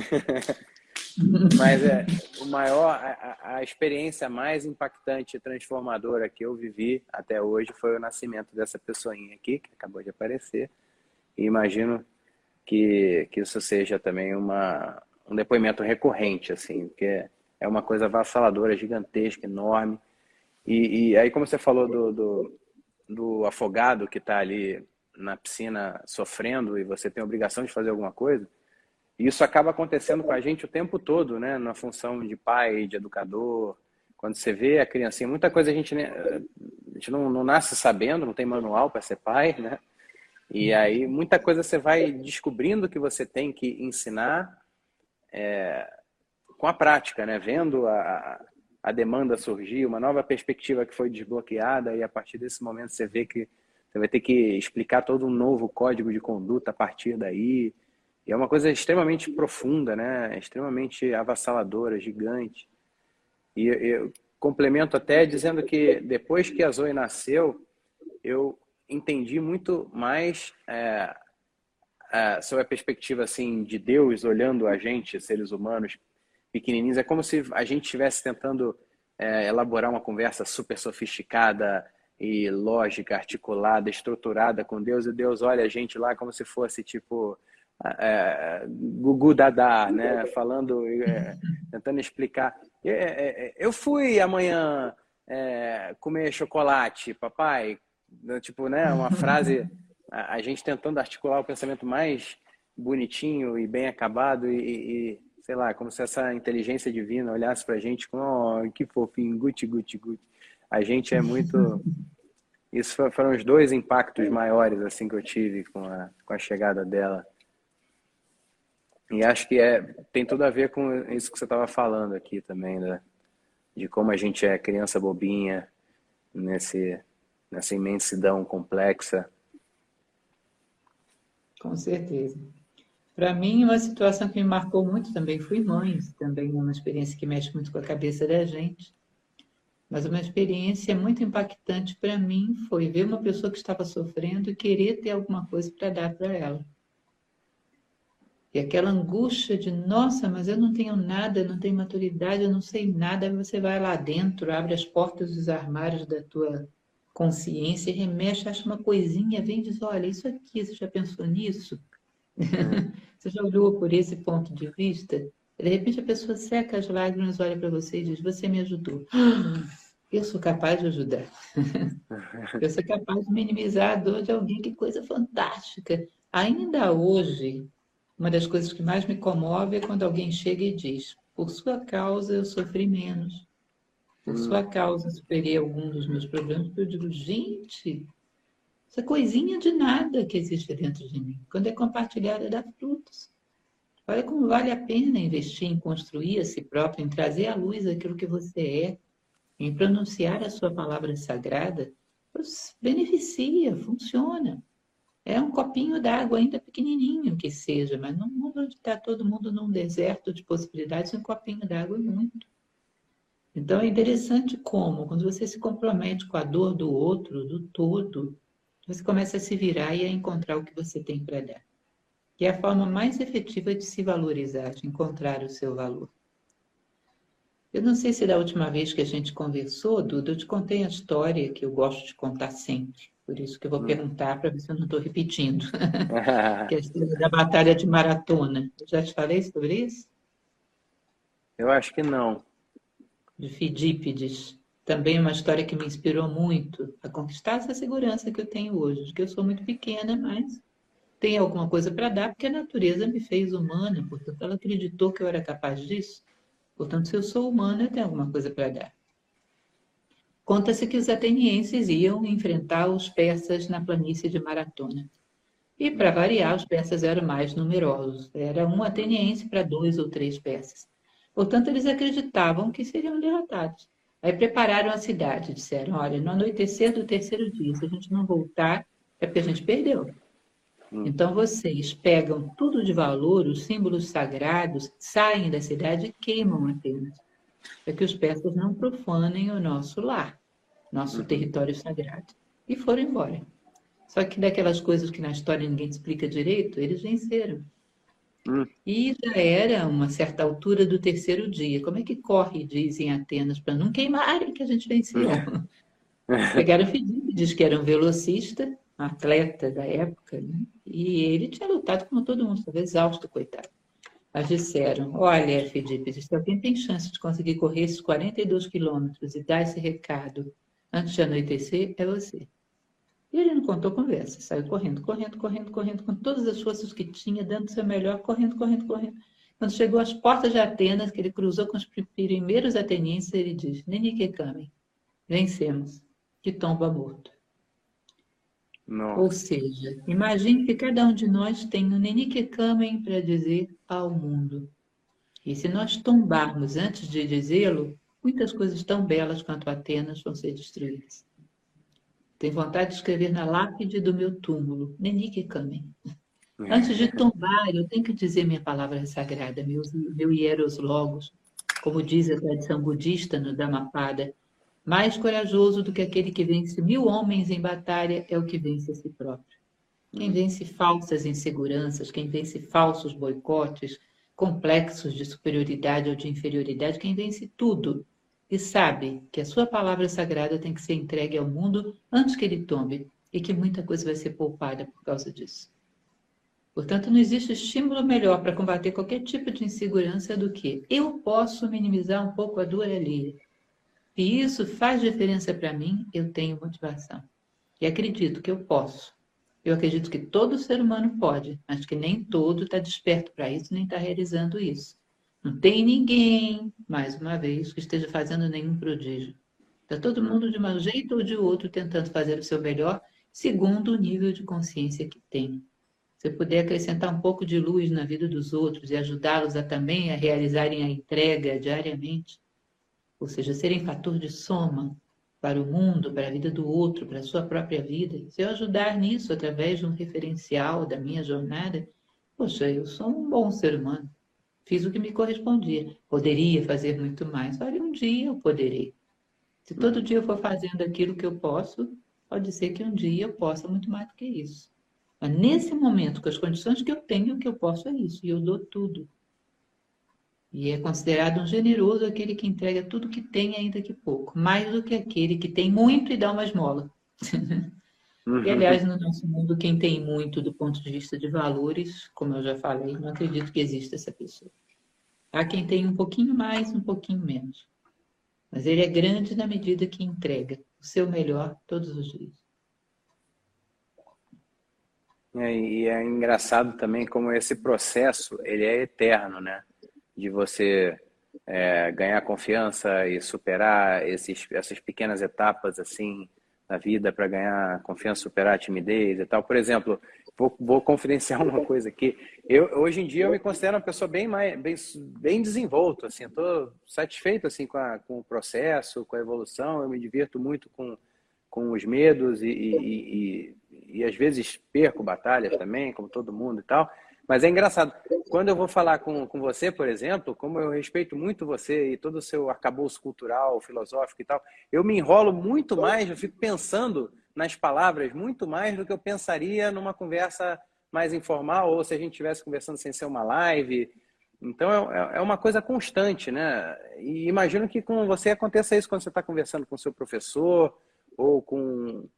Mas é, o maior, a, a experiência mais impactante e transformadora que eu vivi até hoje foi o nascimento dessa pessoinha aqui, que acabou de aparecer. E imagino que, que isso seja também uma, um depoimento recorrente, assim, porque é uma coisa avassaladora, gigantesca, enorme. E, e aí, como você falou do, do, do afogado que está ali na piscina sofrendo e você tem a obrigação de fazer alguma coisa, isso acaba acontecendo com a gente o tempo todo, né? Na função de pai, de educador. Quando você vê a criancinha, muita coisa a gente, a gente não, não nasce sabendo, não tem manual para ser pai, né? E aí muita coisa você vai descobrindo que você tem que ensinar é, com a prática, né? Vendo a, a demanda surgir, uma nova perspectiva que foi desbloqueada e a partir desse momento você vê que você vai ter que explicar todo um novo código de conduta a partir daí. E é uma coisa extremamente profunda, né? Extremamente avassaladora, gigante. E eu complemento até dizendo que depois que a Zoe nasceu, eu entendi muito mais é, é, sobre a perspectiva assim, de Deus olhando a gente, seres humanos pequenininhos. É como se a gente estivesse tentando é, elaborar uma conversa super sofisticada e lógica, articulada, estruturada com Deus. E Deus olha a gente lá como se fosse tipo é, Gugu Dadá, né? Falando, é, tentando explicar. Eu, é, eu fui amanhã é, comer chocolate, papai. Tipo, né? Uma frase, a, a gente tentando articular o pensamento mais bonitinho e bem acabado e, e sei lá, como se essa inteligência divina olhasse pra gente com, oh, que fofinho, guti, guti, guti. A gente é muito... Isso foram os dois impactos maiores assim que eu tive com a, com a chegada dela. E acho que é, tem tudo a ver com isso que você estava falando aqui também, né? De como a gente é criança bobinha nesse, nessa imensidão complexa. Com certeza. Para mim, uma situação que me marcou muito também, fui mãe, também é uma experiência que mexe muito com a cabeça da gente. Mas uma experiência muito impactante para mim foi ver uma pessoa que estava sofrendo e querer ter alguma coisa para dar para ela. E aquela angústia de, nossa, mas eu não tenho nada, não tenho maturidade, eu não sei nada. Aí você vai lá dentro, abre as portas dos armários da tua consciência, remexe, acha uma coisinha, vem e diz, olha, isso aqui, você já pensou nisso? Hum. Você já olhou por esse ponto de vista? De repente a pessoa seca as lágrimas, olha para você e diz, você me ajudou. Eu sou capaz de ajudar. Eu sou capaz de minimizar a dor de alguém, que coisa fantástica. Ainda hoje, uma das coisas que mais me comove é quando alguém chega e diz, por sua causa eu sofri menos. Por sua causa eu superei algum dos meus problemas. Eu digo, gente, essa coisinha de nada que existe dentro de mim, quando é compartilhada, dá frutos. Olha como vale a pena investir em construir a si próprio, em trazer à luz aquilo que você é, em pronunciar a sua palavra sagrada. Pois beneficia, funciona. É um copinho d'água, ainda pequenininho que seja, mas num mundo onde está todo mundo num deserto de possibilidades, um copinho d'água é muito. Então é interessante como, quando você se compromete com a dor do outro, do todo, você começa a se virar e a encontrar o que você tem para dar. Que é a forma mais efetiva de se valorizar, de encontrar o seu valor. Eu não sei se da última vez que a gente conversou, Duda, eu te contei a história que eu gosto de contar sempre. Por isso que eu vou hum. perguntar para ver se eu não estou repetindo. Que é a história da Batalha de Maratona. Eu já te falei sobre isso? Eu acho que não. De Fidípides. Também uma história que me inspirou muito a conquistar essa segurança que eu tenho hoje, de que eu sou muito pequena, mas tenho alguma coisa para dar, porque a natureza me fez humana, portanto, ela acreditou que eu era capaz disso. Portanto, se eu sou humana, eu tenho alguma coisa para dar. Conta-se que os atenienses iam enfrentar os persas na planície de Maratona. E, para variar, os persas eram mais numerosos. Era um ateniense para dois ou três persas. Portanto, eles acreditavam que seriam derrotados. Aí prepararam a cidade, disseram, olha, no anoitecer do terceiro dia, se a gente não voltar, é porque a gente perdeu. Então, vocês pegam tudo de valor, os símbolos sagrados, saem da cidade e queimam Atenas, para que os persas não profanem o nosso lar, nosso uhum. território sagrado. E foram embora. Só que daquelas coisas que na história ninguém explica direito, eles venceram. Uhum. E já era uma certa altura do terceiro dia. Como é que corre, dizem Atenas, para não queimarem que a gente venceu? Uhum. Pegaram Fidípides, que era um velocista, um atleta da época, né? E ele tinha lutado como todo mundo, estava exausto, coitado. Mas disseram, olha, Fidípides, se alguém tem chance de conseguir correr esses quarenta e dois quilômetros e dar esse recado antes de anoitecer, é você. E ele não contou conversa, saiu correndo, correndo, correndo, correndo, com todas as forças que tinha, dando o seu melhor, correndo, correndo, correndo. Quando chegou às portas de Atenas, que ele cruzou com os primeiros atenienses, ele diz, Neniquecamen, vencemos, que tomba morto. Nossa. Ou seja, imagine que cada um de nós tem um Neniquecamen para dizer ao mundo. E se nós tombarmos antes de dizê-lo, muitas coisas tão belas quanto Atenas vão ser destruídas. Tenho vontade de escrever na lápide do meu túmulo, Neniquecamen. Antes de tombar, eu tenho que dizer minha palavra sagrada, meu, meu hieros logos, como diz a tradição budista no Dhammapada. Mais corajoso do que aquele que vence mil homens em batalha é o que vence a si próprio. Quem vence falsas inseguranças, quem vence falsos boicotes, complexos de superioridade ou de inferioridade, quem vence tudo e sabe que a sua palavra sagrada tem que ser entregue ao mundo antes que ele tome e que muita coisa vai ser poupada por causa disso. Portanto, não existe estímulo melhor para combater qualquer tipo de insegurança do que eu posso minimizar um pouco a dor alheia. E isso faz diferença para mim, eu tenho motivação. E acredito que eu posso. Eu acredito que todo ser humano pode, mas que nem todo está desperto para isso, nem está realizando isso. Não tem ninguém, mais uma vez, que esteja fazendo nenhum prodígio. Está todo mundo de um jeito ou de outro tentando fazer o seu melhor, segundo o nível de consciência que tem. Se puder acrescentar um pouco de luz na vida dos outros e ajudá-los a também a realizarem a entrega diariamente, ou seja, serem fator de soma para o mundo, para a vida do outro, para a sua própria vida, se eu ajudar nisso através de um referencial da minha jornada, poxa, eu sou um bom ser humano. Fiz o que me correspondia. Poderia fazer muito mais. Olha, um dia eu poderei. Se todo dia eu for fazendo aquilo que eu posso, pode ser que um dia eu possa muito mais do que isso. Mas nesse momento, com as condições que eu tenho, o que eu posso é isso. E eu dou tudo. E é considerado um generoso aquele que entrega tudo que tem, ainda que pouco. Mais do que aquele que tem muito e dá uma esmola. Uhum. E, aliás, no nosso mundo, quem tem muito do ponto de vista de valores, como eu já falei, não acredito que exista essa pessoa. Há quem tem um pouquinho mais, um pouquinho menos. Mas ele é grande na medida que entrega o seu melhor todos os dias. É, e é engraçado também como esse processo, ele é eterno, né? De você é, ganhar confiança e superar esses, essas pequenas etapas assim na vida para ganhar confiança, superar a timidez e tal. Por exemplo, vou, vou confidenciar uma coisa aqui. Eu, hoje em dia eu me considero uma pessoa bem mais bem, bem desenvolto, assim, estou satisfeito assim com, a, com o processo, com a evolução. Eu me divirto muito com, com os medos e, e, e, e às vezes perco batalhas também, como todo mundo e tal. Mas é engraçado, quando eu vou falar com, com você, por exemplo, como eu respeito muito você e todo o seu arcabouço cultural, filosófico e tal, eu me enrolo muito mais, eu fico pensando nas palavras muito mais do que eu pensaria numa conversa mais informal, ou se a gente estivesse conversando sem ser uma live. Então é, é uma coisa constante, né? E imagino que com você aconteça isso quando você está conversando com o seu professor ou com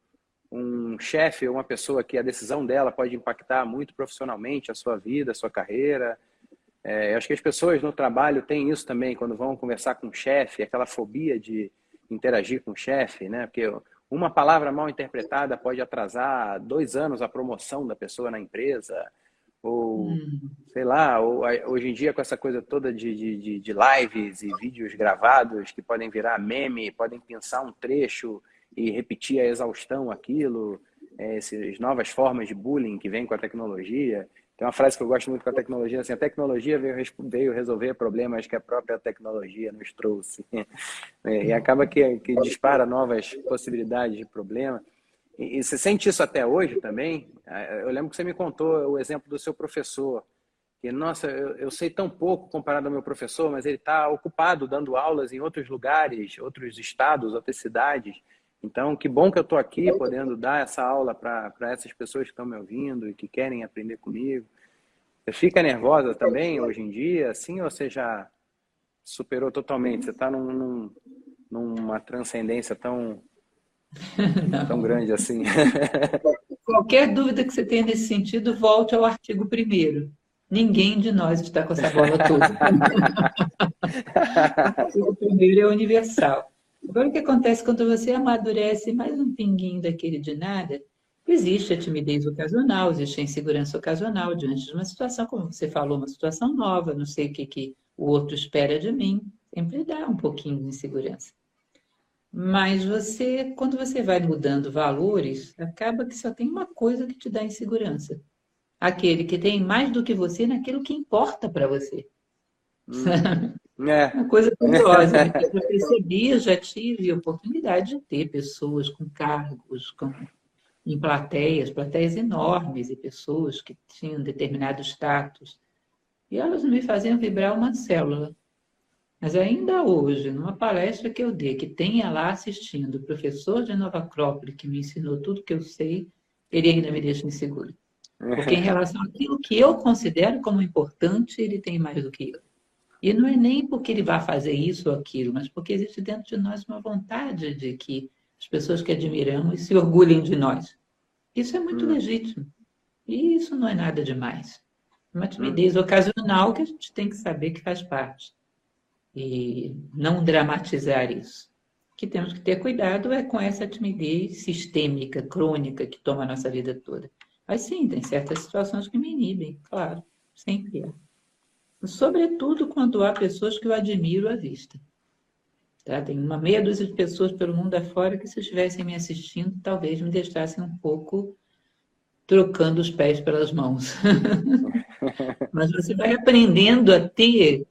um chefe ou uma pessoa que a decisão dela pode impactar muito profissionalmente a sua vida, a sua carreira. É, eu acho que as pessoas no trabalho têm isso também, quando vão conversar com o chefe, aquela fobia de interagir com o chefe, né? Porque uma palavra mal interpretada pode atrasar dois anos a promoção da pessoa na empresa, ou, hum. sei lá, ou, hoje em dia com essa coisa toda de, de, de lives e vídeos gravados que podem virar meme, podem pensar um trecho e repetir a exaustão aquilo, é, essas novas formas de bullying que vem com a tecnologia. Tem uma frase que eu gosto muito com a tecnologia, assim, a tecnologia veio, veio resolver problemas que a própria tecnologia nos trouxe. É, e acaba que, que dispara novas possibilidades de problema. E, e você sente isso até hoje também? Eu lembro que você me contou o exemplo do seu professor, que, nossa, eu, eu sei tão pouco comparado ao meu professor, mas ele está ocupado dando aulas em outros lugares, outros estados, outras cidades. Então, que bom que eu estou aqui podendo dar essa aula para essas pessoas que estão me ouvindo e que querem aprender comigo. Você fica nervosa também hoje em dia, assim, ou você já superou totalmente? Você está num, num, numa transcendência tão, tão grande assim? Qualquer dúvida que você tenha nesse sentido, volte ao artigo primeiro. Ninguém de nós está com essa bola toda. O artigo primeiro é universal. Agora, o que acontece quando você amadurece mais um pinguinho daquele de nada? Existe a timidez ocasional, existe a insegurança ocasional diante de uma situação, como você falou, uma situação nova, não sei o que, que o outro espera de mim, sempre dá um pouquinho de insegurança. Mas você, quando você vai mudando valores, acaba que só tem uma coisa que te dá insegurança. Aquele que tem mais do que você naquilo que importa para você. Hum. É. Uma coisa curiosa, né? Eu percebi, eu já tive a oportunidade de ter pessoas com cargos, com em plateias, plateias enormes e pessoas que tinham determinado status. E elas não me faziam vibrar uma célula. Mas ainda hoje, numa palestra que eu dei, que tenha lá assistindo o professor de Nova Acrópole, que me ensinou tudo que eu sei, ele ainda me deixa inseguro. Porque em relação àquilo que eu considero como importante, ele tem mais do que eu. E não é nem porque ele vai fazer isso ou aquilo, mas porque existe dentro de nós uma vontade de que as pessoas que admiramos se orgulhem de nós. Isso é muito hum. legítimo. E isso não é nada demais. Uma timidez hum. ocasional que a gente tem que saber que faz parte. E não dramatizar isso. O que temos que ter cuidado é com essa timidez sistêmica, crônica, que toma a nossa vida toda. Mas sim, tem certas situações que me inibem, claro, sempre há. Sobretudo quando há pessoas que eu admiro à vista. Tá? Tem uma meia dúzia de pessoas pelo mundo afora que, se estivessem me assistindo, talvez me deixassem um pouco trocando os pés pelas mãos. Mas você vai aprendendo a ter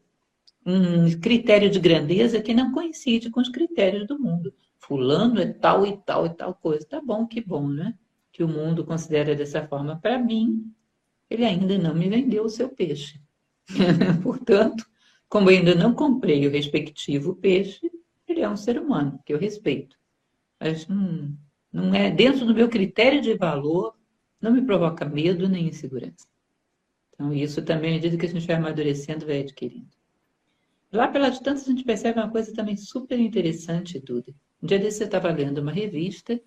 um critério de grandeza que não coincide com os critérios do mundo. Fulano é tal e tal e tal coisa. Tá bom, que bom, né? Que o mundo considera dessa forma. Para mim, ele ainda não me vendeu o seu peixe. Portanto, como eu ainda não comprei o respectivo peixe, ele é um ser humano, que eu respeito. Mas hum, não é dentro do meu critério de valor, não me provoca medo nem insegurança. Então, isso também, à medida que a gente vai amadurecendo, vai adquirindo. Lá pelas tantas, a gente percebe uma coisa também super interessante, Duda. Um dia desse eu estava lendo uma revista,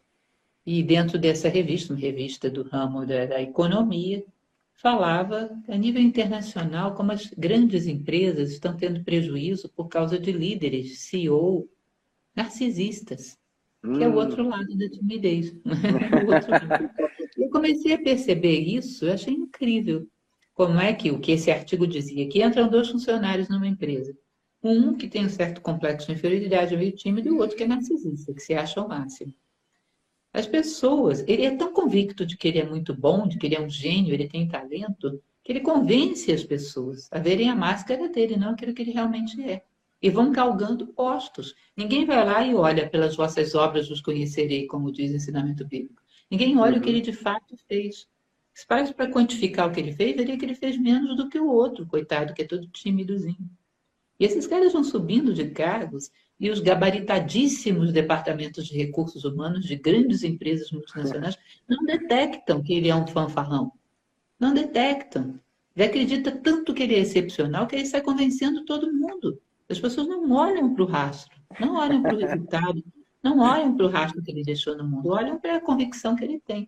e dentro dessa revista, uma revista do ramo da, da economia, falava a nível internacional como as grandes empresas estão tendo prejuízo por causa de líderes, C E O, narcisistas, hum. que é o outro lado da timidez. O outro lado. Eu comecei a perceber isso, eu achei incrível. Como é que o que esse artigo dizia? Que entram dois funcionários numa empresa. Um que tem um certo complexo de inferioridade, meio tímido, e o outro que é narcisista, que se acha o máximo. As pessoas, ele é tão convicto de que ele é muito bom, de que ele é um gênio, ele tem talento, que ele convence as pessoas a verem a máscara dele, não aquilo que ele realmente é. E vão galgando postos. Ninguém vai lá e olha pelas vossas obras vos conhecerei, como diz o ensinamento bíblico. Ninguém olha uhum. o que ele de fato fez. Se parece para quantificar o que ele fez, veria que ele fez menos do que o outro, coitado, que é todo timidozinho. E esses caras vão subindo de cargos e os gabaritadíssimos departamentos de recursos humanos de grandes empresas multinacionais não detectam que ele é um fanfarrão. Não detectam. Ele acredita tanto que ele é excepcional que ele sai convencendo todo mundo. As pessoas não olham para o rastro, não olham para o resultado, não olham para o rastro que ele deixou no mundo, olham para a convicção que ele tem.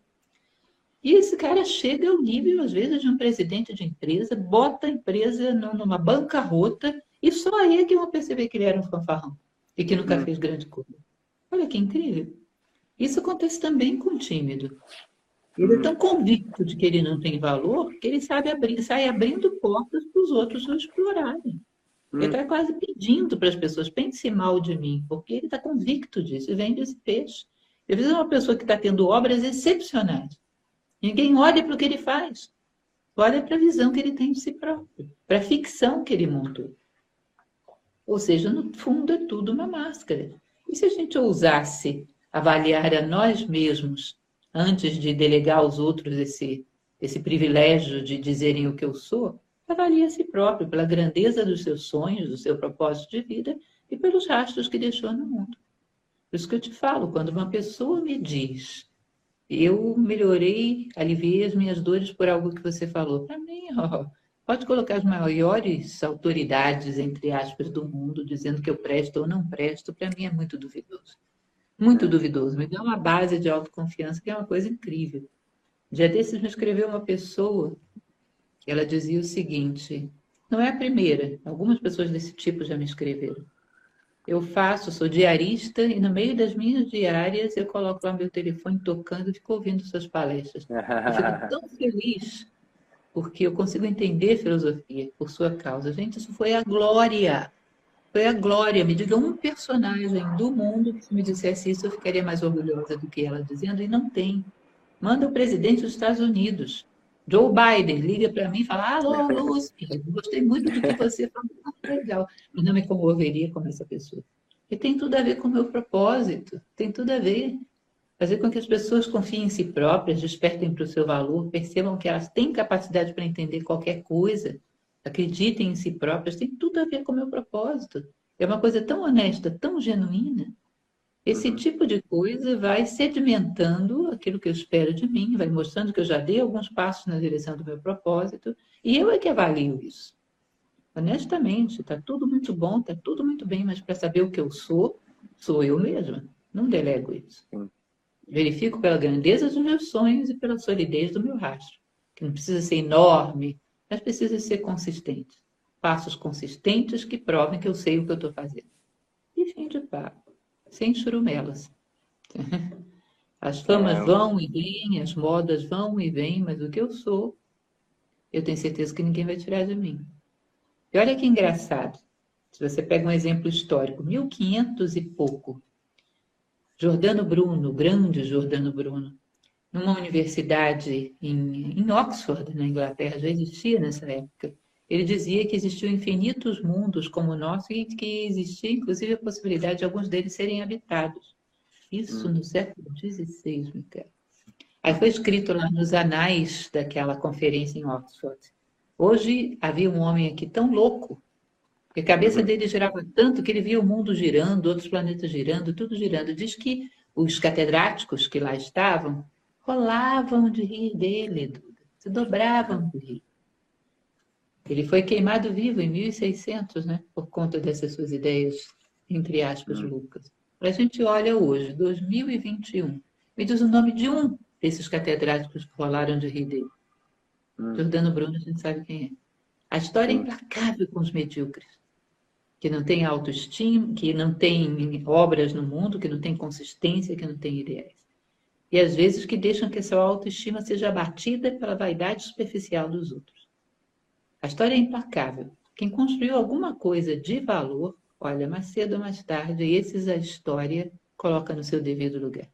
E esse cara chega ao nível, às vezes, de um presidente de empresa, bota a empresa numa bancarrota e só aí é que vão perceber que ele era um fanfarrão e que nunca fez grande coisa. Olha que incrível. Isso acontece também com o tímido. Ele é tão convicto de que ele não tem valor que ele sabe abrir, sai abrindo portas para os outros o explorarem. Ele está quase pedindo para as pessoas, pense mal de mim, porque ele está convicto disso e vende esse peixe. Às vezes é uma pessoa que está tendo obras excepcionais. Ninguém olha para o que ele faz. Olha para a visão que ele tem de si próprio, para a ficção que ele montou. Ou seja, no fundo é tudo uma máscara. E se a gente ousasse avaliar a nós mesmos antes de delegar aos outros esse, esse privilégio de dizerem o que eu sou, avalie a si próprio pela grandeza dos seus sonhos, do seu propósito de vida e pelos rastros que deixou no mundo. Por isso que eu te falo, quando uma pessoa me diz eu melhorei, aliviei as minhas dores por algo que você falou. Para mim, ó, pode colocar as maiores autoridades, entre aspas, do mundo, dizendo que eu presto ou não presto, para mim é muito duvidoso. Muito duvidoso. Me dá uma base de autoconfiança que é uma coisa incrível. Dia desses me escreveu uma pessoa que ela dizia o seguinte, não é a primeira, algumas pessoas desse tipo já me escreveram. Eu faço, sou diarista e no meio das minhas diárias eu coloco lá meu telefone tocando e fico ouvindo suas palestras. Eu fico tão feliz porque eu consigo entender filosofia por sua causa. Gente, isso foi a glória. Foi a glória. Me diga um personagem do mundo que se me dissesse isso eu ficaria mais orgulhosa do que ela dizendo e não tem. Manda o presidente dos Estados Unidos. Joe Biden liga para mim e fala, alô, Lúcia, gostei muito do que você falou, legal. Mas não me comoveria como essa pessoa. E tem tudo a ver com o meu propósito, tem tudo a ver. fazer com que as pessoas confiem em si próprias, despertem para o seu valor, percebam que elas têm capacidade para entender qualquer coisa, acreditem em si próprias, tem tudo a ver com o meu propósito. É uma coisa tão honesta, tão genuína. Esse Uhum. tipo de coisa vai sedimentando aquilo que eu espero de mim, vai mostrando que eu já dei alguns passos na direção do meu propósito, e eu é que avalio isso. Honestamente, está tudo muito bom, está tudo muito bem, mas para saber o que eu sou, sou eu mesma. Não delego isso. Sim. Verifico pela grandeza dos meus sonhos e pela solidez do meu rastro, que não precisa ser enorme, mas precisa ser consistente. Passos consistentes que provem que eu sei o que eu estou fazendo. E fim de papo. Sem churumelas. As famas É, vão e vêm, as modas vão e vêm, mas o que eu sou, eu tenho certeza que ninguém vai tirar de mim. E olha que engraçado. Se você pega um exemplo histórico, mil e quinhentos e pouco, Giordano Bruno, o grande Giordano Bruno, numa universidade em, em Oxford, na Inglaterra, já existia nessa época. Ele dizia que existiam infinitos mundos como o nosso e que existia, inclusive, a possibilidade de alguns deles serem habitados. Isso hum, no século dezesseis, Micael. Aí foi escrito lá nos anais daquela conferência em Oxford. Hoje havia um homem aqui tão louco, que a cabeça uhum, dele girava tanto que ele via o mundo girando, outros planetas girando, tudo girando. Diz que os catedráticos que lá estavam rolavam de rir dele, Duda. Se dobravam de rir. Ele foi queimado vivo em mil e seiscentos, né? Por conta dessas suas ideias, entre aspas, hum, loucas. A gente olha hoje, dois mil e vinte e um. Me diz o nome de um desses catedráticos que rolaram de rir dele. hum, Giordano Bruno, a gente sabe quem é. A história é sim. implacável com os medíocres, que não tem autoestima, que não tem obras no mundo, que não tem consistência, que não tem ideais. E às vezes que deixam que essa autoestima seja abatida pela vaidade superficial dos outros. A história é implacável. Quem construiu alguma coisa de valor, olha, mais cedo ou mais tarde, esses a história coloca no seu devido lugar.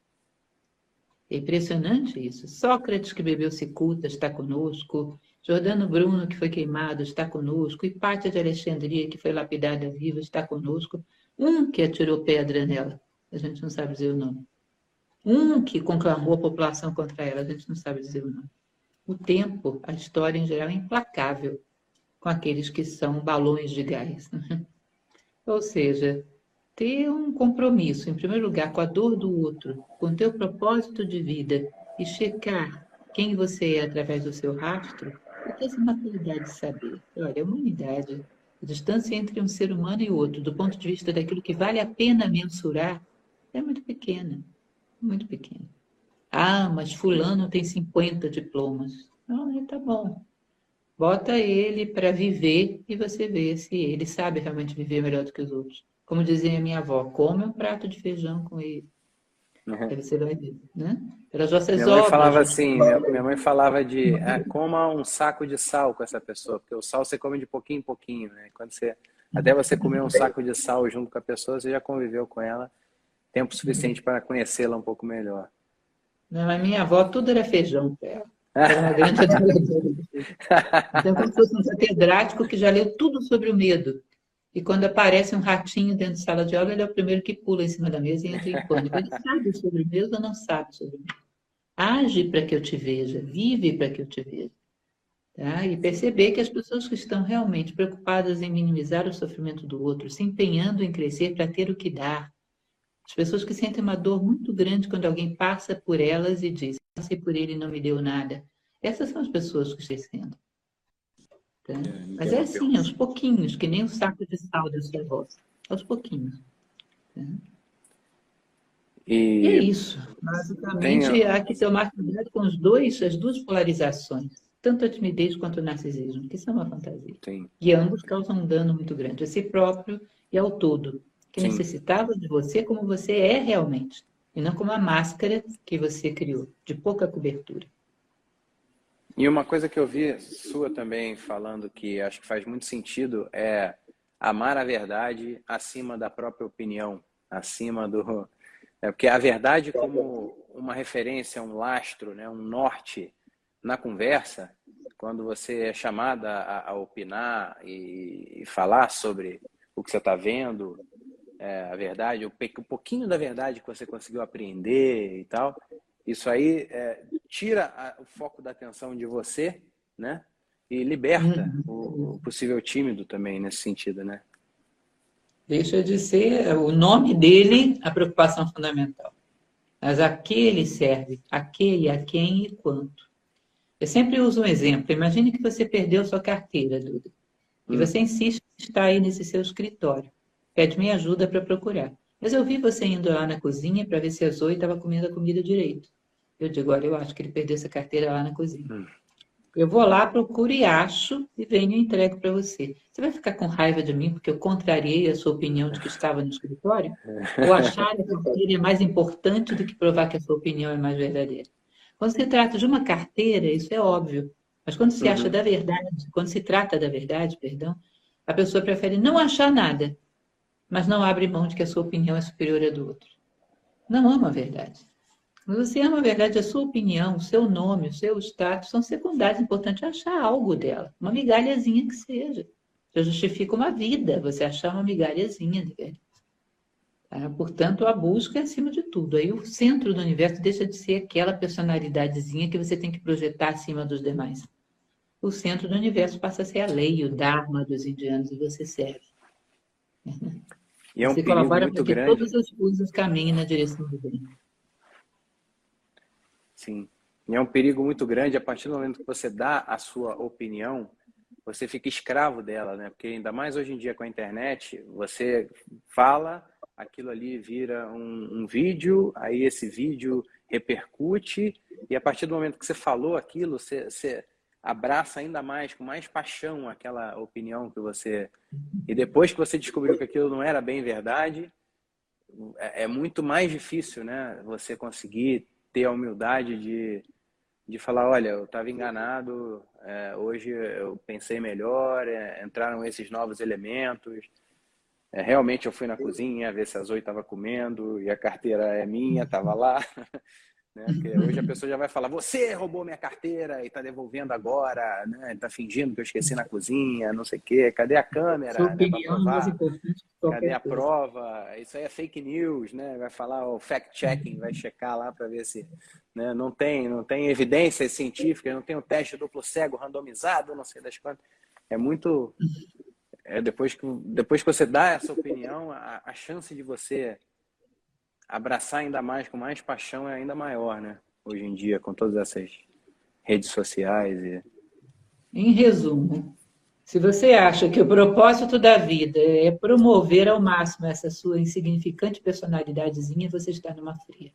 É impressionante isso. Sócrates, que bebeu cicuta, está conosco. Giordano Bruno, que foi queimado, está conosco. Hipátia de Alexandria, que foi lapidada viva, está conosco. Um que atirou pedra nela, a gente não sabe dizer o nome. Um que conclamou a população contra ela, a gente não sabe dizer o nome. O tempo, a história em geral, é implacável com aqueles que são balões de gás. Ou seja, ter um compromisso, em primeiro lugar, com a dor do outro, com o teu propósito de vida e checar quem você é através do seu rastro, e ter essa maturidade de saber. Olha, a humanidade, a distância entre um ser humano e outro, do ponto de vista daquilo que vale a pena mensurar, é muito pequena, muito pequena. Ah, mas fulano tem cinquenta diplomas. Não, tá bom. Bota ele para viver e você vê se ele sabe realmente viver melhor do que os outros. Como dizia a minha avó, come um prato de feijão com ele. Uhum. Aí você vai ver, né? Pelas vossas Minha mãe obras. falava Gente. assim, minha, minha mãe falava de ah, coma um saco de sal com essa pessoa, porque o sal você come de pouquinho em pouquinho, né? Quando você, até você comer um saco de sal junto com a pessoa, você já conviveu com ela tempo suficiente para conhecê-la um pouco melhor. Não, a minha avó, tudo era feijão para ela. Era uma grande adoradora. Então, como se fosse um catedrático que já leu tudo sobre o medo. E quando aparece um ratinho dentro de sala de aula, ele é o primeiro que pula em cima da mesa e entra em pânico. Ele sabe sobre o medo ou não sabe sobre o medo. Age para que eu te veja, vive para que eu te veja. Tá? E perceber que as pessoas que estão realmente preocupadas em minimizar o sofrimento do outro, se empenhando em crescer para ter o que dar, as pessoas que sentem uma dor muito grande quando alguém passa por elas e diz, passei por ele e não me deu nada. Essas são as pessoas que estão esquecendo. Tá? Mas é assim, aos pouquinhos, que nem um saco de sal da sua voz. Aos pouquinhos. Tá? E é E isso. tem, Basicamente, há que tomar cuidado com os dois, as duas polarizações, tanto a timidez quanto o narcisismo, que são uma fantasia. tem, E ambos causam um dano muito grande a si próprio e ao todo, que sim. necessitava de você como você é realmente, e não como a máscara que você criou, de pouca cobertura. E uma coisa que eu vi sua também falando que acho que faz muito sentido é amar a verdade acima da própria opinião, acima do... É, porque a verdade como uma referência, um lastro, né, um norte na conversa, quando você é chamada a, a opinar e, e falar sobre o que você está vendo, é, a verdade, o pe- um pouquinho da verdade que você conseguiu aprender e tal, isso aí é, tira a- o foco da atenção de você, né? E liberta o, o Uhum. possível tímido também nesse sentido, né? Deixa de ser o nome dele a preocupação fundamental. Mas a que ele serve, a que e a quem e quanto. Eu sempre uso um exemplo. Imagine que você perdeu sua carteira, Duda, e Hum, você insiste em estar aí nesse seu escritório. Pede minha ajuda para procurar. Mas eu vi você indo lá na cozinha para ver se a Zoe estava comendo a comida direito. Eu digo, olha, eu acho que ele perdeu essa carteira lá na cozinha. hum. Eu vou lá, procuro e acho e venho e entrego para você. Você vai ficar com raiva de mim porque eu contrariei a sua opinião de que estava no escritório? Ou achar a carteira é mais importante do que provar que a sua opinião é mais verdadeira? Quando se trata de uma carteira, isso é óbvio. Mas quando se acha Uhum. da verdade, quando se trata da verdade, perdão, a pessoa prefere não achar nada, mas não abre mão de que a sua opinião é superior à do outro. Não ama a verdade. Você ama a verdade, a sua opinião, o seu nome, o seu status são secundários. É importante achar algo dela, uma migalhazinha que seja. Já justifica uma vida você achar uma migalhazinha de verdade. Tá? Portanto, a busca é acima de tudo. Aí o centro do universo deixa de ser aquela personalidadezinha que você tem que projetar acima dos demais. O centro do universo passa a ser a lei, o Dharma dos indianos, e você serve. E é um Você perigo colabora para muito que grande. todas as coisas caminhem na direção do bem. Sim. E é um perigo muito grande a partir do momento que você dá a sua opinião, você fica escravo dela, né? Porque ainda mais hoje em dia com a internet, você fala, aquilo ali vira um, um vídeo, aí esse vídeo repercute, e a partir do momento que você falou aquilo, você, você abraça ainda mais, com mais paixão, aquela opinião que você... E depois que você descobriu que aquilo não era bem verdade, é, é muito mais difícil, né? Você conseguir ter a humildade de, de falar, olha, eu estava enganado, é, hoje eu pensei melhor, é, entraram esses novos elementos, é, realmente eu fui na cozinha ver se a Zoe estava comendo e a carteira é minha, estava lá, né? Porque hoje a pessoa já vai falar, você roubou minha carteira e está devolvendo agora, né? Está fingindo que eu esqueci na cozinha, não sei o quê, cadê a Sua câmera, né, para opinião é mais provar? importante que Cadê qualquer a coisa. prova? Isso aí é fake news, né? Vai falar o fact-checking, vai checar lá para ver se, né? não tem, não tem evidências científicas, não tem um teste duplo cego randomizado, não sei das quantas. É muito, é depois que depois que você dá essa opinião, a, a chance de você abraçar ainda mais com mais paixão é ainda maior, né? Hoje em dia, com todas essas redes sociais e Em resumo, se você acha que o propósito da vida é promover ao máximo essa sua insignificante personalidadezinha, você está numa fria.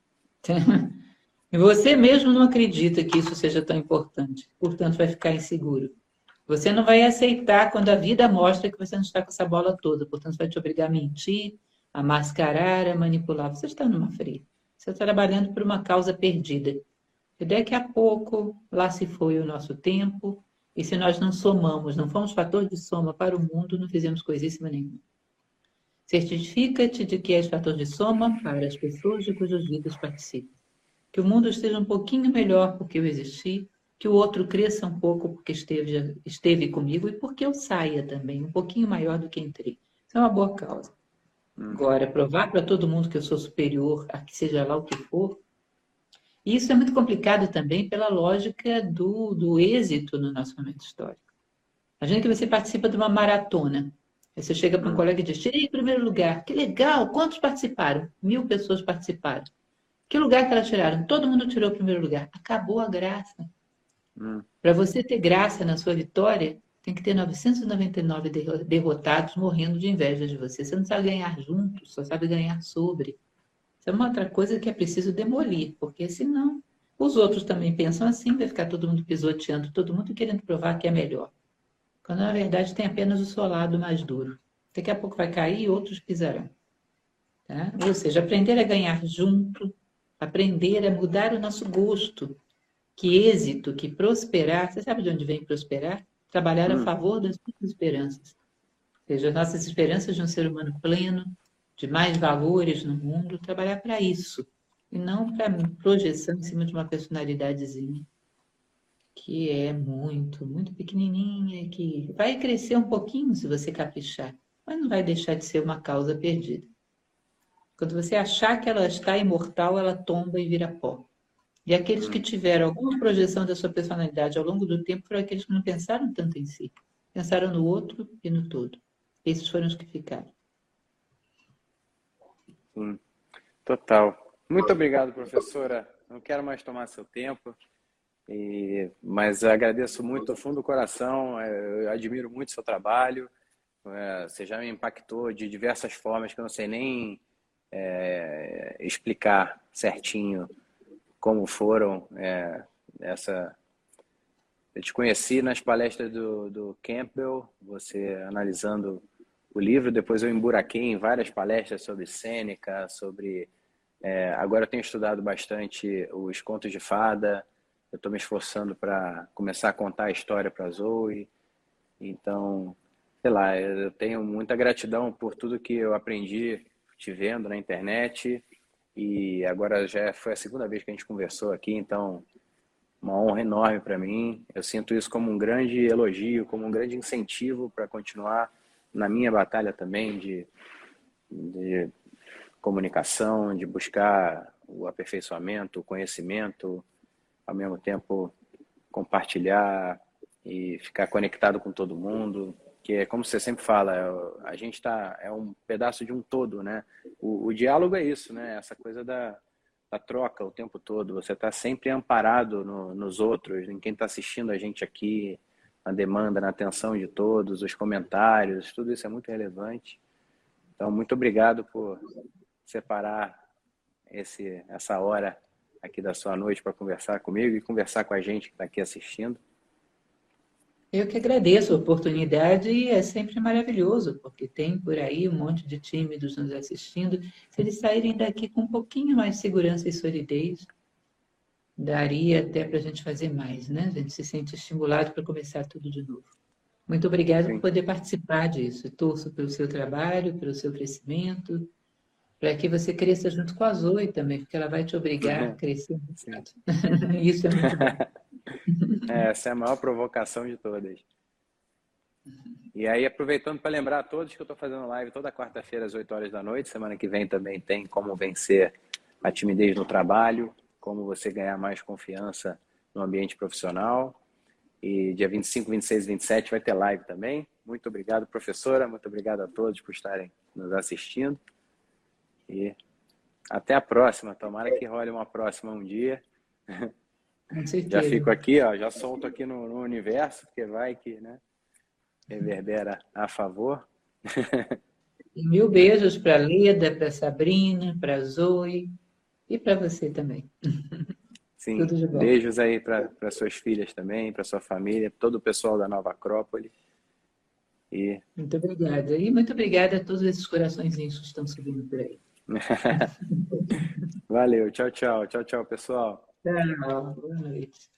E você mesmo não acredita que isso seja tão importante, portanto vai ficar inseguro. Você não vai aceitar quando a vida mostra que você não está com essa bola toda, portanto vai te obrigar a mentir, a mascarar, a manipular. Você está numa fria. Você está trabalhando por uma causa perdida. E daqui a pouco, lá se foi o nosso tempo, e se nós não somamos, não fomos fator de soma para o mundo, não fizemos coisíssima nenhuma. Certifica-te de que és fator de soma para as pessoas de cujas vidas participas. Que o mundo esteja um pouquinho melhor porque eu existi, que o outro cresça um pouco porque esteve, esteve comigo e porque eu saia também, um pouquinho maior do que entrei. Isso é uma boa causa. Agora, provar para todo mundo que eu sou superior a que seja lá o que for, e isso é muito complicado também pela lógica do, do êxito no nosso momento histórico. Imagina que você participa de uma maratona. Aí você chega para um hum, colega e diz, tirei em primeiro lugar. Que legal, quantos participaram? Mil pessoas participaram. Que lugar que elas tiraram? Todo mundo tirou o primeiro lugar. Acabou a graça. hum, Para você ter graça na sua vitória, tem que ter novecentos e noventa e nove derrotados morrendo de inveja de você. Você não sabe ganhar junto, só sabe ganhar sobre. Isso é uma outra coisa que é preciso demolir, porque senão os outros também pensam assim, vai ficar todo mundo pisoteando, todo mundo querendo provar que é melhor. Quando na verdade tem apenas o seu lado mais duro. Daqui a pouco vai cair e outros pisarão. Tá? Ou seja, aprender a ganhar junto, aprender a mudar o nosso gosto. Que êxito, que prosperar. Você sabe de onde vem prosperar? Trabalhar a hum. favor das suas esperanças. Ou seja, as nossas esperanças de um ser humano pleno, de mais valores no mundo, trabalhar para isso. E não para projeção em cima de uma personalidadezinha, que é muito, muito pequenininha, que vai crescer um pouquinho se você caprichar. mas não vai deixar de ser uma causa perdida. Quando você achar que ela está imortal, ela tomba e vira pó. E aqueles que tiveram alguma projeção da sua personalidade ao longo do tempo foram aqueles que não pensaram tanto em si. Pensaram no outro e no todo. Esses foram os que ficaram. Sim, total. Muito obrigado, professora. Não quero mais tomar seu tempo, e, mas agradeço muito do fundo do coração. Eu admiro muito seu trabalho. Você já me impactou de diversas formas que eu não sei nem é, explicar certinho como foram é, essa... Eu te conheci nas palestras do, do Campbell, você analisando o livro, depois eu emburaquei em várias palestras sobre Sêneca, sobre... É, agora eu tenho estudado bastante os contos de fada, eu estou me esforçando para começar a contar a história para a Zoe, então, sei lá, eu tenho muita gratidão por tudo que eu aprendi te vendo na internet, e agora já foi a segunda vez que a gente conversou aqui, então uma honra enorme para mim. Eu sinto isso como um grande elogio, como um grande incentivo para continuar na minha batalha também de, de comunicação, de buscar o aperfeiçoamento, o conhecimento, ao mesmo tempo compartilhar e ficar conectado com todo mundo. Que é como você sempre fala, a gente tá, é um pedaço de um todo, né? O, o diálogo é isso, né? Essa coisa da, da troca o tempo todo. Você está sempre amparado no, nos outros, em quem está assistindo a gente aqui, na demanda, na atenção de todos, os comentários, tudo isso é muito relevante. Então, muito obrigado por separar esse, essa hora aqui da sua noite para conversar comigo e conversar com a gente que está aqui assistindo. Eu que agradeço a oportunidade e é sempre maravilhoso, porque tem por aí um monte de tímidos nos assistindo. Se eles saírem daqui com um pouquinho mais de segurança e solidez, daria até para a gente fazer mais, né? A gente se sente estimulado para começar tudo de novo. Muito obrigada por poder participar disso. Eu torço pelo seu trabalho, pelo seu crescimento, para que você cresça junto com a Zoe também, porque ela vai te obrigar a crescer muito rápido. Isso é muito bom. Essa é a maior provocação de todas. E aí, aproveitando para lembrar a todos que eu estou fazendo live toda quarta-feira às oito horas da noite. Semana que vem também tem como vencer a timidez no trabalho, como você ganhar mais confiança no ambiente profissional. E dia vinte e cinco, vinte e seis e vinte e sete vai ter live também. Muito obrigado, professora. Muito obrigado a todos por estarem nos assistindo. E até a próxima. Tomara que role uma próxima um dia. Já fico aqui, ó, já solto aqui no, no universo, porque vai que, né, reverbera a favor. E mil beijos para a Leda, para a Sabrina, para a Zoe e para você também. Sim, tudo de bom. Beijos aí para suas filhas também, para sua família, todo o pessoal da Nova Acrópole. E... Muito obrigada. E muito obrigada a todos esses coraçõezinhos que estão subindo por aí. Valeu, tchau, tchau. Tchau, tchau, pessoal. Tchau, boa noite.